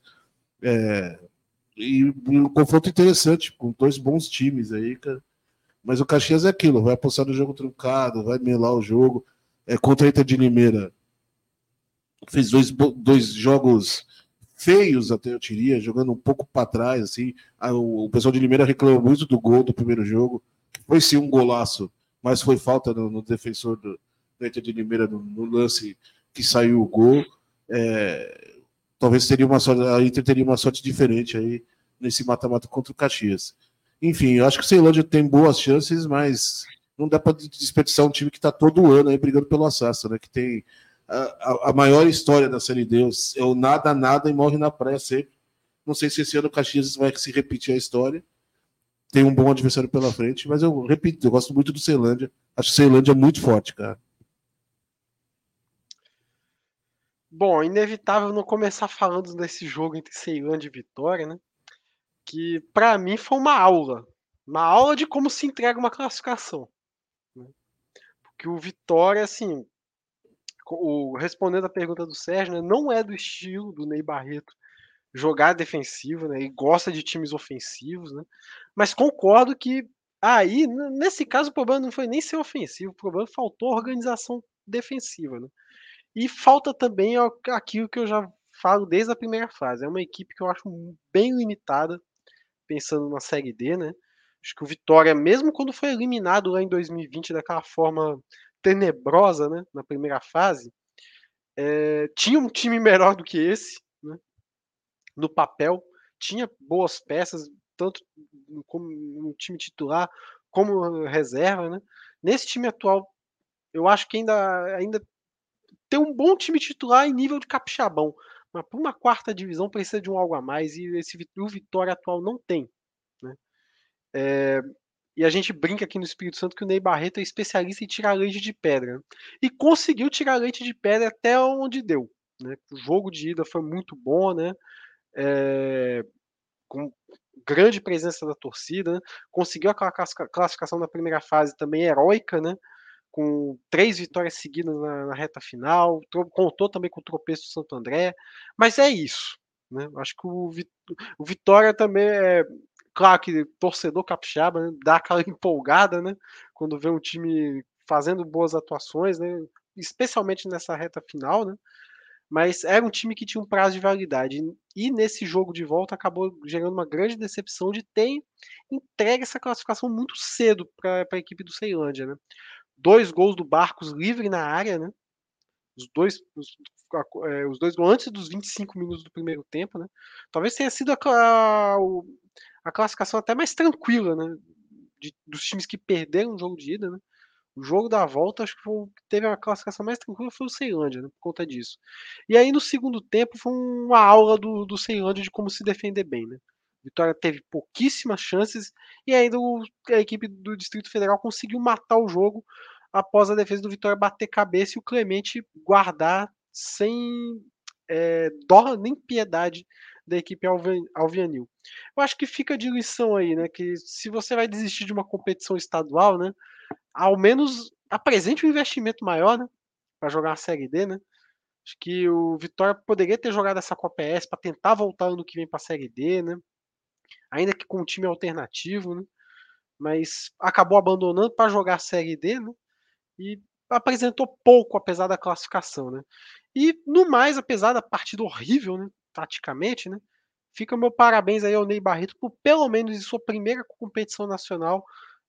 E um confronto interessante, com dois bons times aí, cara. Mas o Caxias é aquilo, vai apostar no jogo truncado, vai melar o jogo. Contra a Inter de Limeira, fez dois jogos feios, até eu diria, jogando um pouco para trás, assim. O pessoal de Limeira reclamou muito do gol do primeiro jogo, que foi sim um golaço, mas foi falta no defensor do Inter de Limeira no lance que saiu o gol. talvez a Inter teria uma sorte diferente aí nesse mata-mata contra o Caxias. Enfim, eu acho que o Ceilândia tem boas chances, mas não dá para desperdiçar um time que está todo ano aí brigando pelo acesso, né? Que tem a maior história da Série D, é o nada e morre na praia sempre. Não sei se esse ano o Caxias vai se repetir a história. Tem um bom adversário pela frente, mas eu repito, eu gosto muito do Ceilândia. Acho que o Ceilândia é muito forte, cara. Bom, inevitável não começar falando desse jogo entre Ceilândia e Vitória, né? Que para mim foi uma aula de como se entrega uma classificação. Né? Porque o Vitória, assim, respondendo a pergunta do Sérgio, né, não é do estilo do Ney Barreto jogar defensivo, né? E gosta de times ofensivos, né? Mas concordo que aí, nesse caso, o problema não foi nem ser ofensivo, o problema faltou organização defensiva, né? E falta também aquilo que eu já falo desde a primeira fase. É uma equipe que eu acho bem limitada, pensando na Série D, né? Acho que o Vitória, mesmo quando foi eliminado lá em 2020 daquela forma tenebrosa, né? Na primeira fase, tinha um time melhor do que esse, né? No papel, tinha boas peças, tanto como no time titular, como reserva, né? Nesse time atual, eu acho que ainda tem um bom time titular em nível de capixabão, mas para uma quarta divisão precisa de um algo a mais, e o Vitória atual não tem, né? E a gente brinca aqui no Espírito Santo que o Ney Barreto é especialista em tirar leite de pedra, né? E conseguiu tirar leite de pedra até onde deu, né? O jogo de ida foi muito bom, né? Com grande presença da torcida, né? Conseguiu aquela classificação na primeira fase também heróica, né? Com 3 vitórias seguidas na reta final, contou também com o tropeço do Santo André, mas é isso, né? Acho que o Vitória também claro que torcedor capixaba, né, dá aquela empolgada, né? Quando vê um time fazendo boas atuações, né? Especialmente nessa reta final, né? Mas era um time que tinha um prazo de validade. E nesse jogo de volta acabou gerando uma grande decepção de ter entregue essa classificação muito cedo para a equipe do Ceilândia, né? 2 gols do Barcos livre na área, né? Os dois gols antes dos 25 minutos do primeiro tempo, né? Talvez tenha sido a classificação até mais tranquila, né? Dos times que perderam o jogo de ida, né? O jogo da volta, acho que teve a classificação mais tranquila foi o Ceilândia, né, por conta disso. E aí no segundo tempo foi uma aula do Ceilândia de como se defender bem, né? Vitória teve pouquíssimas chances e ainda a equipe do Distrito Federal conseguiu matar o jogo após a defesa do Vitória bater cabeça e o Clemente guardar sem dó nem piedade da equipe alvianil. Eu acho que fica de lição aí, né? Que se você vai desistir de uma competição estadual, né? Ao menos apresente um investimento maior, né? Para jogar a Série D, né? Acho que o Vitória poderia ter jogado essa Copa ES para tentar voltar ano que vem para a Série D, né? Ainda que com um time alternativo, né? Mas acabou abandonando para jogar a Série D, né? E apresentou pouco, apesar da classificação, né? E no mais, apesar da partida horrível, né? Taticamente, né? Fica o meu parabéns aí ao Ney Barreto por pelo menos em sua primeira competição nacional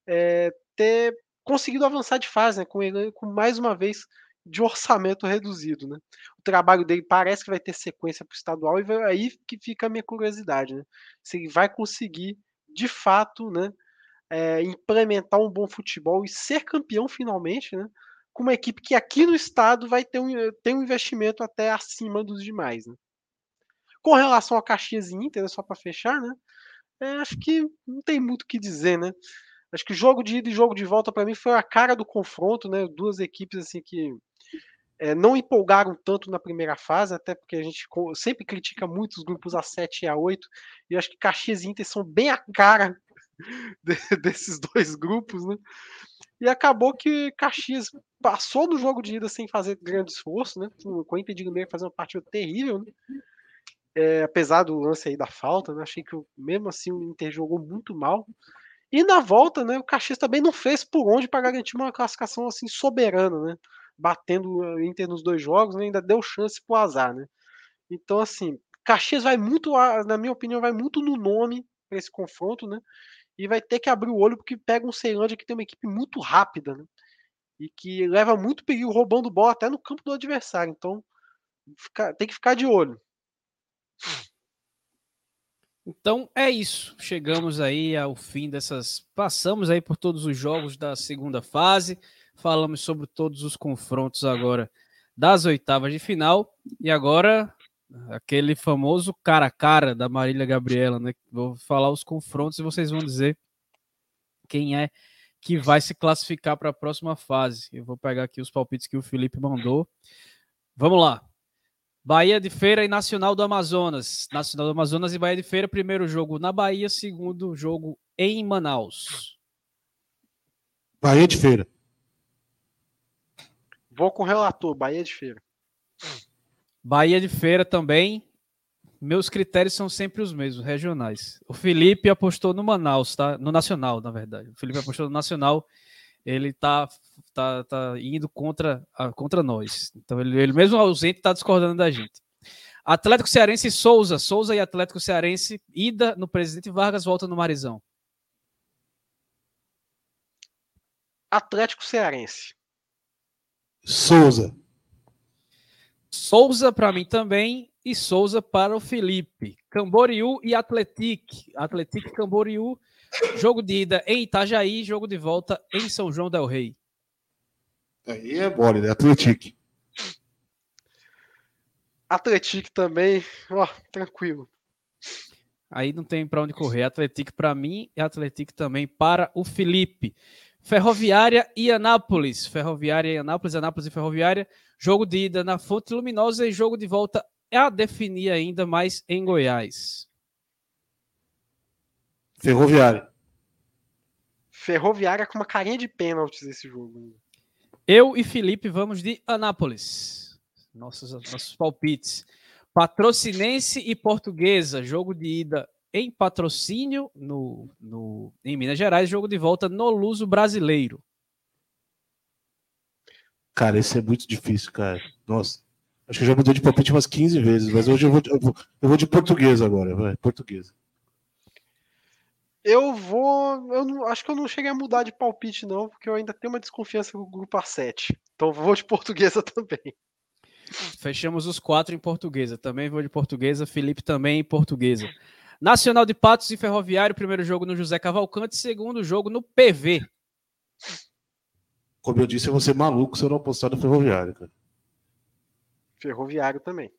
ter conseguido avançar de fase, né? Com mais uma vez de orçamento reduzido, né? O trabalho dele parece que vai ter sequência para o estadual e aí que fica a minha curiosidade, né? Se ele vai conseguir de fato, né? Implementar um bom futebol e ser campeão finalmente, né? Com uma equipe que aqui no estado vai ter um investimento até acima dos demais, né? Com relação a Caxias e Inter, só para fechar, né? Acho que não tem muito o que dizer, né? Acho que jogo de ida e jogo de volta para mim foi a cara do confronto, né? Duas equipes assim que não empolgaram tanto na primeira fase, até porque a gente sempre critica muito os grupos A7 e A8, e acho que Caxias e Inter são bem a cara desses dois grupos, né? E acabou que Caxias passou no jogo de ida sem fazer grande esforço, né? Com o Inter de Limeira fazendo uma partida terrível, né? Apesar do lance aí da falta, né? Achei que mesmo assim o Inter jogou muito mal. E na volta, né, o Caxias também não fez por onde para garantir uma classificação assim soberana, né? Batendo o Inter nos 2 jogos, né, ainda deu chance pro azar, né? Então, assim, Caxias vai muito, na minha opinião, vai muito no nome para esse confronto, né? E vai ter que abrir o olho porque pega um Ceilândia que tem uma equipe muito rápida, né? E que leva muito perigo roubando bola até no campo do adversário. Então, tem que ficar de olho. Então é isso. Chegamos aí ao fim Passamos aí por todos os jogos da segunda fase. Falamos sobre todos os confrontos agora das oitavas de final. E agora, aquele famoso cara a cara da Marília Gabriela, né? Vou falar os confrontos e vocês vão dizer quem é que vai se classificar para a próxima fase. Eu vou pegar aqui os palpites que o Felipe mandou. Vamos lá. Bahia de Feira e Nacional do Amazonas. Nacional do Amazonas e Bahia de Feira. Primeiro jogo na Bahia, segundo jogo em Manaus. Bahia de Feira. Vou com o relator, Bahia de Feira. Bahia de Feira também. Meus critérios são sempre os mesmos, regionais. O Felipe apostou no Manaus, tá? No Nacional, na verdade. O Felipe apostou no Nacional. Ele tá indo contra nós. Então, ele mesmo ausente está discordando da gente. Atlético Cearense e Souza. Souza e Atlético Cearense. Ida no Presidente Vargas, volta no Marizão. Atlético Cearense. Souza. Souza para mim também. E Souza para o Felipe. Camboriú e Atlético. Atlético e Camboriú. Jogo de ida em Itajaí, jogo de volta em São João del Rei. Aí é bola, né? Atlético. Atlético também, ó, tranquilo. Aí não tem para onde correr. Atlético para mim e Atlético também para o Felipe. Ferroviária e Anápolis. Ferroviária e Anápolis, Anápolis e Ferroviária. Jogo de ida na Fonte Luminosa e jogo de volta a definir ainda mais em Goiás. Ferroviária. Ferroviária com uma carinha de pênaltis esse jogo. Eu e Felipe vamos de Anápolis. Nossos palpites. Patrocinense e Portuguesa. Jogo de ida em Patrocínio, em Minas Gerais. Jogo de volta no Luso Brasileiro. Cara, esse é muito difícil, cara. Nossa. Acho que eu já mudei de palpite umas 15 vezes, mas hoje eu vou de Portuguesa agora. Vai, Portuguesa. Acho que eu não cheguei a mudar de palpite, não, porque eu ainda tenho uma desconfiança com o grupo A7. Então vou de Portuguesa também. Fechamos os 4 em Portuguesa. Também vou de Portuguesa. Felipe também em Portuguesa. Nacional de Patos e Ferroviário. Primeiro jogo no José Cavalcante. Segundo jogo no PV. Como eu disse, eu vou ser maluco se eu não apostar no Ferroviário, cara. Ferroviário também.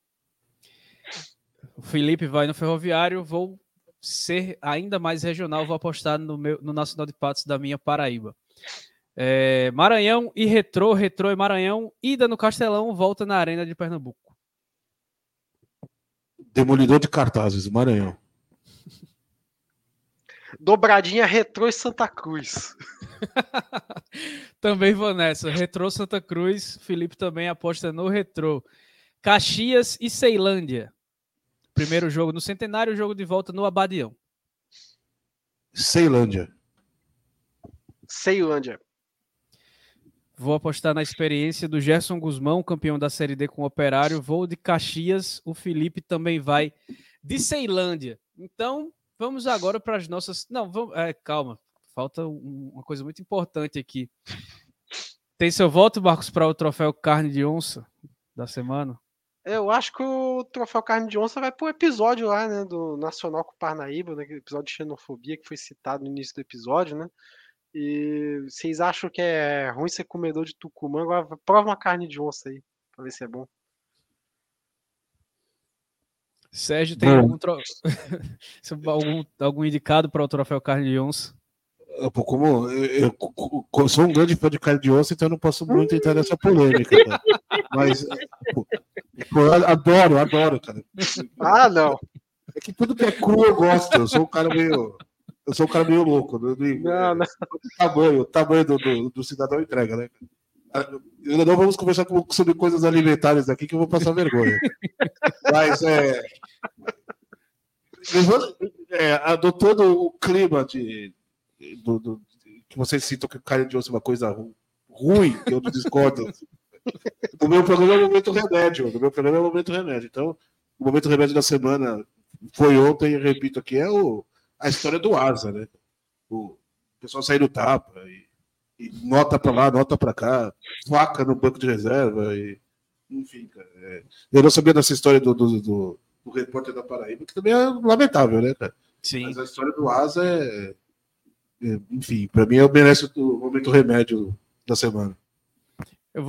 O Felipe vai no Ferroviário. Vou ser ainda mais regional, vou apostar no Nacional de Patos da minha Paraíba. Maranhão e Retrô e Maranhão, ida no Castelão, volta na Arena de Pernambuco. Demolidor de cartazes, Maranhão. Dobradinha Retrô e Santa Cruz. Também vou nessa, Retrô Santa Cruz, Felipe também aposta no Retrô. Caxias e Ceilândia. Primeiro jogo no Centenário, jogo de volta no Abadião. Ceilândia. Vou apostar na experiência do Gerson Guzmão, campeão da Série D com o Operário. Vou de Caxias, o Felipe também vai de Ceilândia. Então, vamos agora para as nossas... Não, vamos... calma, falta uma coisa muito importante aqui. Tem seu voto, Marcos, para o troféu Carne de Onça da semana? Eu acho que o troféu Carne de Onça vai pro episódio lá, né, do Nacional com o Parnaíba, né, aquele episódio de xenofobia que foi citado no início do episódio, né? E vocês acham que é ruim ser comedor de Tucumã? Agora prova uma carne de onça aí, pra ver se é bom. Sérgio, tem algum indicado para o troféu Carne de Onça? Como eu sou um grande fã de carne de onça, então eu não posso muito entrar nessa polêmica, cara. Mas eu adoro, cara. Ah, não. É que tudo que é cru eu gosto. Eu sou um cara meio louco. Não. O tamanho do cidadão entrega, né? Ainda não vamos conversar sobre coisas alimentares aqui que eu vou passar vergonha. Mas adotando o clima que vocês citam que carne de osso é uma coisa ruim, que eu discordo. O meu programa é o Momento Remédio. Então, o Momento Remédio da semana foi ontem, e repito aqui, a história do Asa, né? O pessoal sair no tapa, e nota pra lá, nota pra cá, faca no banco de reserva, enfim, cara. Eu não sabia dessa história do do Repórter da Paraíba, que também é lamentável, né, cara? Sim. Mas a história do Asa enfim, para mim merece o momento remédio da semana. Eu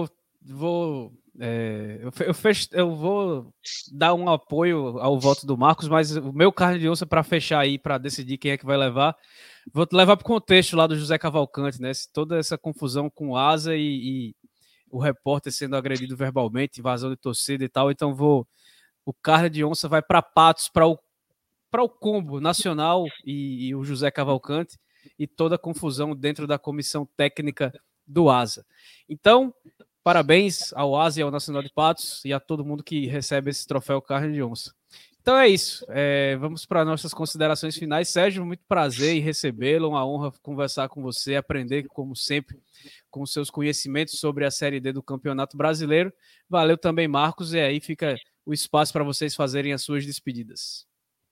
vou dar um apoio ao voto do Marcos, mas o meu carne de onça para fechar aí, para decidir quem é que vai levar, vou levar para o contexto lá do José Cavalcante, né? Toda essa confusão com o Asa e o repórter sendo agredido verbalmente, invasão de torcida e tal. Então o carne de onça vai para Patos, para o combo nacional e o José Cavalcante e toda a confusão dentro da comissão técnica do Asa. Então, parabéns ao Asa e ao Nacional de Patos e a todo mundo que recebe esse troféu carne de onça. Então é isso. Vamos para nossas considerações finais. Sérgio, muito prazer em recebê-lo, uma honra conversar com você, aprender, como sempre, com seus conhecimentos sobre a Série D do Campeonato Brasileiro. Valeu também, Marcos, e aí fica o espaço para vocês fazerem as suas despedidas.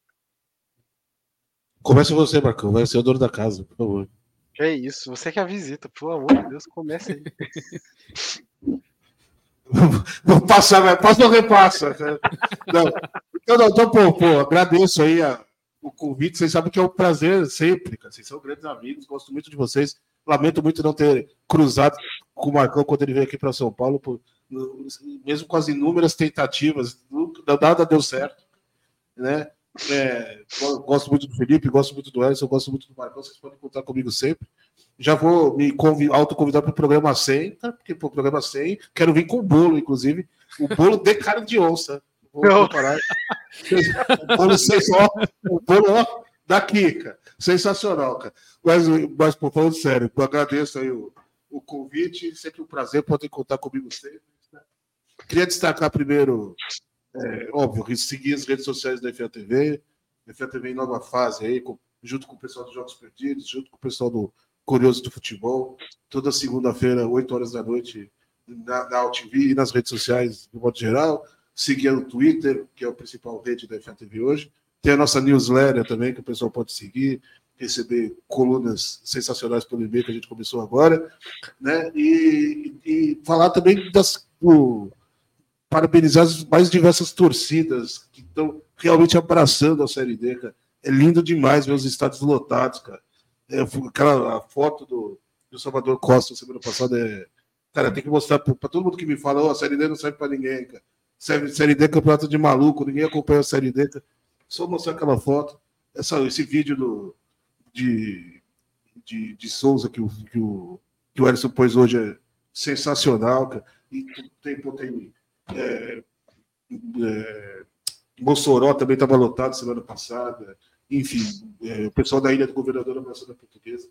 Começa você, Marcão. Vai ser o dono da casa, por favor. Que é isso, você que é a visita, pelo amor de Deus, comece aí. Vou passar, passa ou repassa. Então, agradeço aí o convite. Vocês sabem que é um prazer sempre, cara. Vocês são grandes amigos, gosto muito de vocês. Lamento muito não ter cruzado com o Marcão quando ele veio aqui para São Paulo, mesmo com as inúmeras tentativas, nada deu certo, né? Gosto muito do Felipe, gosto muito do Ellison, gosto muito do Marcão. Vocês podem contar comigo sempre. Já vou me autoconvidar para o programa 100, tá? Porque para o programa 100 quero vir com o bolo, inclusive. O bolo de carne de onça. Vou preparar. O bolo daqui, cara. Sensacional, cara. Mas falando sério, eu agradeço aí o convite. Sempre um prazer, podem contar comigo sempre. Né? Queria destacar primeiro, óbvio, seguir as redes sociais da FATV. FATV em nova fase aí, junto com o pessoal dos Jogos Perdidos, junto com o pessoal do Curioso do Futebol, toda segunda-feira, 8 horas da noite, na AltV e nas redes sociais, de modo geral. Seguir o Twitter, que é a principal rede da FATV hoje. Tem a nossa newsletter também, que o pessoal pode seguir, receber colunas sensacionais pelo e-mail que a gente começou agora, né? E falar também parabenizar as mais diversas torcidas que estão realmente abraçando a Série D, cara. É lindo demais ver os estádios lotados, cara. Aquela foto do Salvador Costa semana passada cara, tem que mostrar para todo mundo que me fala, a Série D não serve para ninguém, cara. Série D é campeonato de maluco, ninguém acompanha a Série D, cara. Só mostrar aquela foto, esse vídeo de Souza que o Ellison pôs hoje é sensacional, cara. E tem Mossoró também estava lotado semana passada. Enfim, o pessoal da Ilha do Governador abraçando a Portuguesa.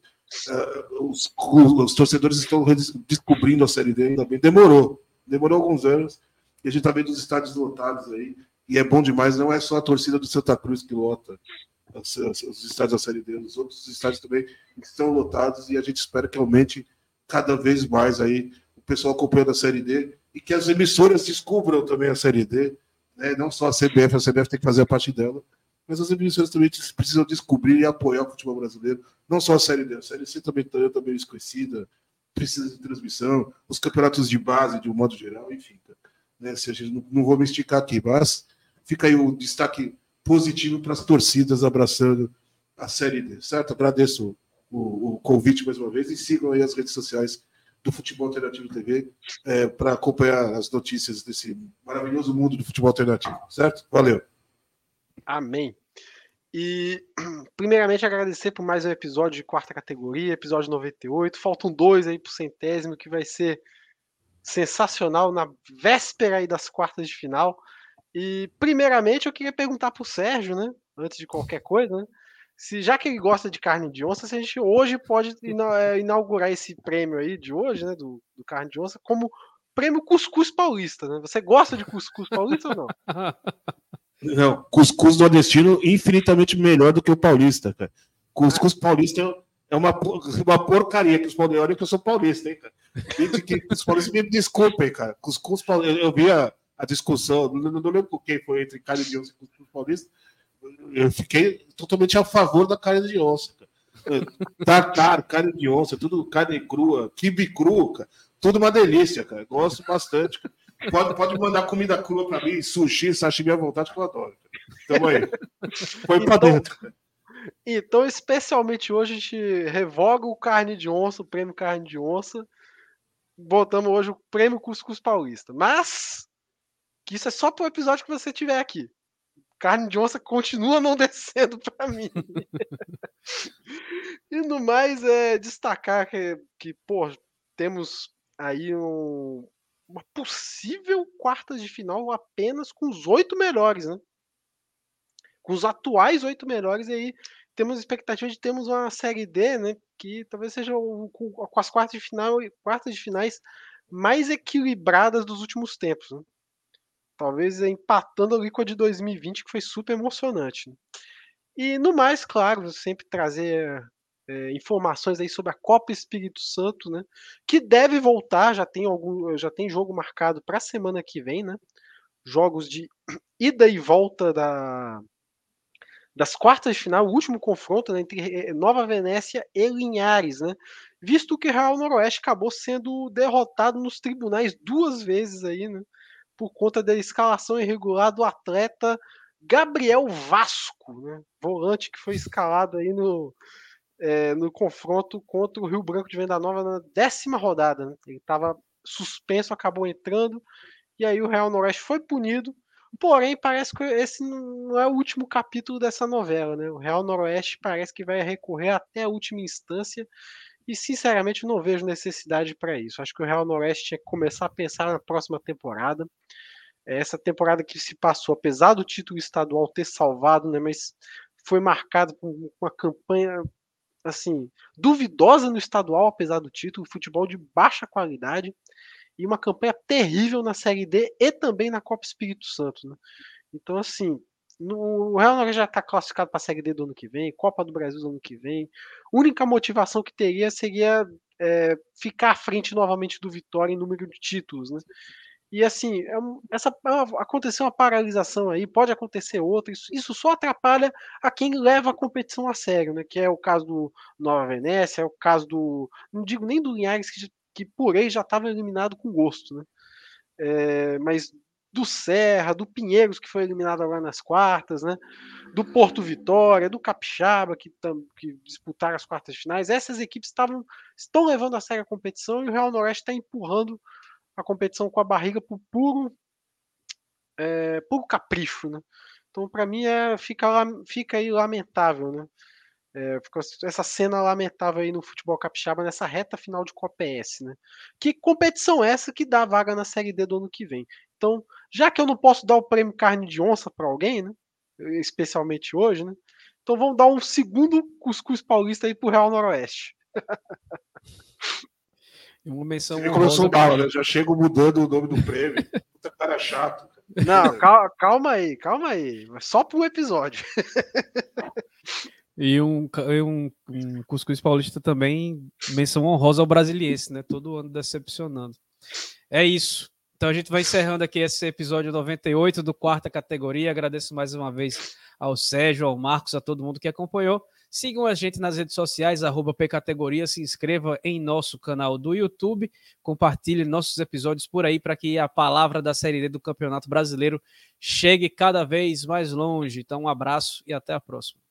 Os torcedores estão descobrindo a Série D ainda bem. Demorou alguns anos. E a gente está vendo os estádios lotados aí. E é bom demais, não é só a torcida do Santa Cruz que lota os estádios da Série D, os outros estádios também estão lotados e a gente espera que aumente cada vez mais aí o pessoal acompanhando a Série D e que as emissoras descubram também a Série D, né? Não só a CBF tem que fazer a parte dela, mas as emissoras também precisam descobrir e apoiar o futebol brasileiro, não só a Série D, a Série C também esquecida, precisa de transmissão, os campeonatos de base de um modo geral, enfim, né? Se a gente não vou me esticar aqui, mas fica aí o destaque positivo para as torcidas abraçando a Série D, certo? Agradeço o convite mais uma vez e sigam aí as redes sociais do Futebol Alternativo TV para acompanhar as notícias desse maravilhoso mundo do futebol alternativo, certo? Valeu. Amém. E, primeiramente, agradecer por mais um episódio de quarta categoria, episódio 98. Faltam 2 aí pro 100º, que vai ser sensacional na véspera aí das quartas de final. E, primeiramente, eu queria perguntar pro Sérgio, né? Antes de qualquer coisa, né? Já que ele gosta de carne de onça, se a gente hoje pode inaugurar esse prêmio aí de hoje, né? Do carne de onça, como prêmio Cuscuz Paulista, né? Você gosta de Cuscuz Paulista ou não? Não, Cuscuz nordestino infinitamente melhor do que o paulista, cara. Cuscuz paulista é uma porcaria que os paulistas... Olha que eu sou paulista, hein, cara. Os paulistas me desculpem, cara. Cuscuz paulista... Eu vi a discussão, não lembro quem foi entre carne de onça e Cuscuz paulista. Eu fiquei totalmente a favor da carne de onça, cara. Tartar, carne de onça, tudo carne crua, quibe cru, cara. Tudo uma delícia, cara. Gosto bastante, cara. Pode mandar comida crua pra mim, sushi, sashimi à vontade, que eu adoro. Tamo aí. Põe pra dentro. Então, especialmente hoje, a gente revoga o carne de onça, o prêmio carne de onça. Botamos hoje o prêmio Cuscuz Paulista. Mas, que isso é só pro episódio que você tiver aqui. Carne de onça continua não descendo pra mim. E no mais, destacar que pô, temos aí uma possível quartas de final apenas com os 8 melhores, né? Com os atuais 8 melhores, e aí temos a expectativa de termos uma Série D, né? Que talvez seja com as quartas de finais mais equilibradas dos últimos tempos, né? Talvez empatando ali com a de 2020, que foi super emocionante. Né? E no mais, claro, sempre trazer informações aí sobre a Copa Espírito Santo, né? Que deve voltar, já tem jogo marcado para a semana que vem, né? Jogos de ida e volta das quartas de final, o último confronto, né, entre Nova Venécia e Linhares, né? Visto que o Real Noroeste acabou sendo derrotado nos tribunais 2 vezes aí, né? Por conta da escalação irregular do atleta Gabriel Vasco, né? Volante que foi escalado aí no confronto contra o Rio Branco de Venda Nova na 10ª rodada. Né? Ele estava suspenso, acabou entrando, e aí o Real Noroeste foi punido. Porém, parece que esse não é o último capítulo dessa novela. Né? O Real Noroeste parece que vai recorrer até a última instância, e sinceramente não vejo necessidade para isso. Acho que o Real Noroeste tinha que começar a pensar na próxima temporada. Essa temporada que se passou, apesar do título estadual ter salvado, né, mas foi marcado por uma campanha assim duvidosa no estadual, apesar do título, futebol de baixa qualidade e uma campanha terrível na Série D e também na Copa Espírito Santo. Né? Então, assim, o Real Noroeste já está classificado para a Série D do ano que vem, Copa do Brasil do ano que vem. A única motivação que teria seria ficar à frente novamente do Vitória em número de títulos, né? E assim, aconteceu uma paralisação aí, pode acontecer outra, isso só atrapalha a quem leva a competição a sério, né? Que é o caso do Nova Venécia, é o caso não digo nem do Linhares, que por aí já estava eliminado com gosto, né? Mas do Serra, do Pinheiros, que foi eliminado agora nas quartas, né? Do Porto Vitória, do Capixaba, que disputaram as quartas de finais, essas equipes estão levando a sério a competição e o Real Noroeste está empurrando a competição com a barriga por puro capricho, né? Então, para mim, fica aí lamentável, né? Essa cena lamentável aí no futebol capixaba nessa reta final de Copa ES, né? Que competição é essa que dá vaga na Série D do ano que vem? Então, já que eu não posso dar o prêmio carne de onça para alguém, né? Especialmente hoje, né? Então vamos dar um segundo cuscuz paulista aí pro Real Noroeste. Uma menção Você começou mal, né? Já chego mudando o nome do prêmio. Puta cara chato. Não, calma aí. Só para um episódio. E um cuscuz paulista também, menção honrosa ao Brasiliense, né? Todo ano decepcionando. É isso. Então a gente vai encerrando aqui esse episódio 98 do Quarta Categoria. Agradeço mais uma vez ao Sérgio, ao Marcos, a todo mundo que acompanhou. Sigam a gente nas redes sociais, @pcategoria, se inscreva em nosso canal do YouTube, compartilhe nossos episódios por aí para que a palavra da Série D do Campeonato Brasileiro chegue cada vez mais longe. Então um abraço e até a próxima.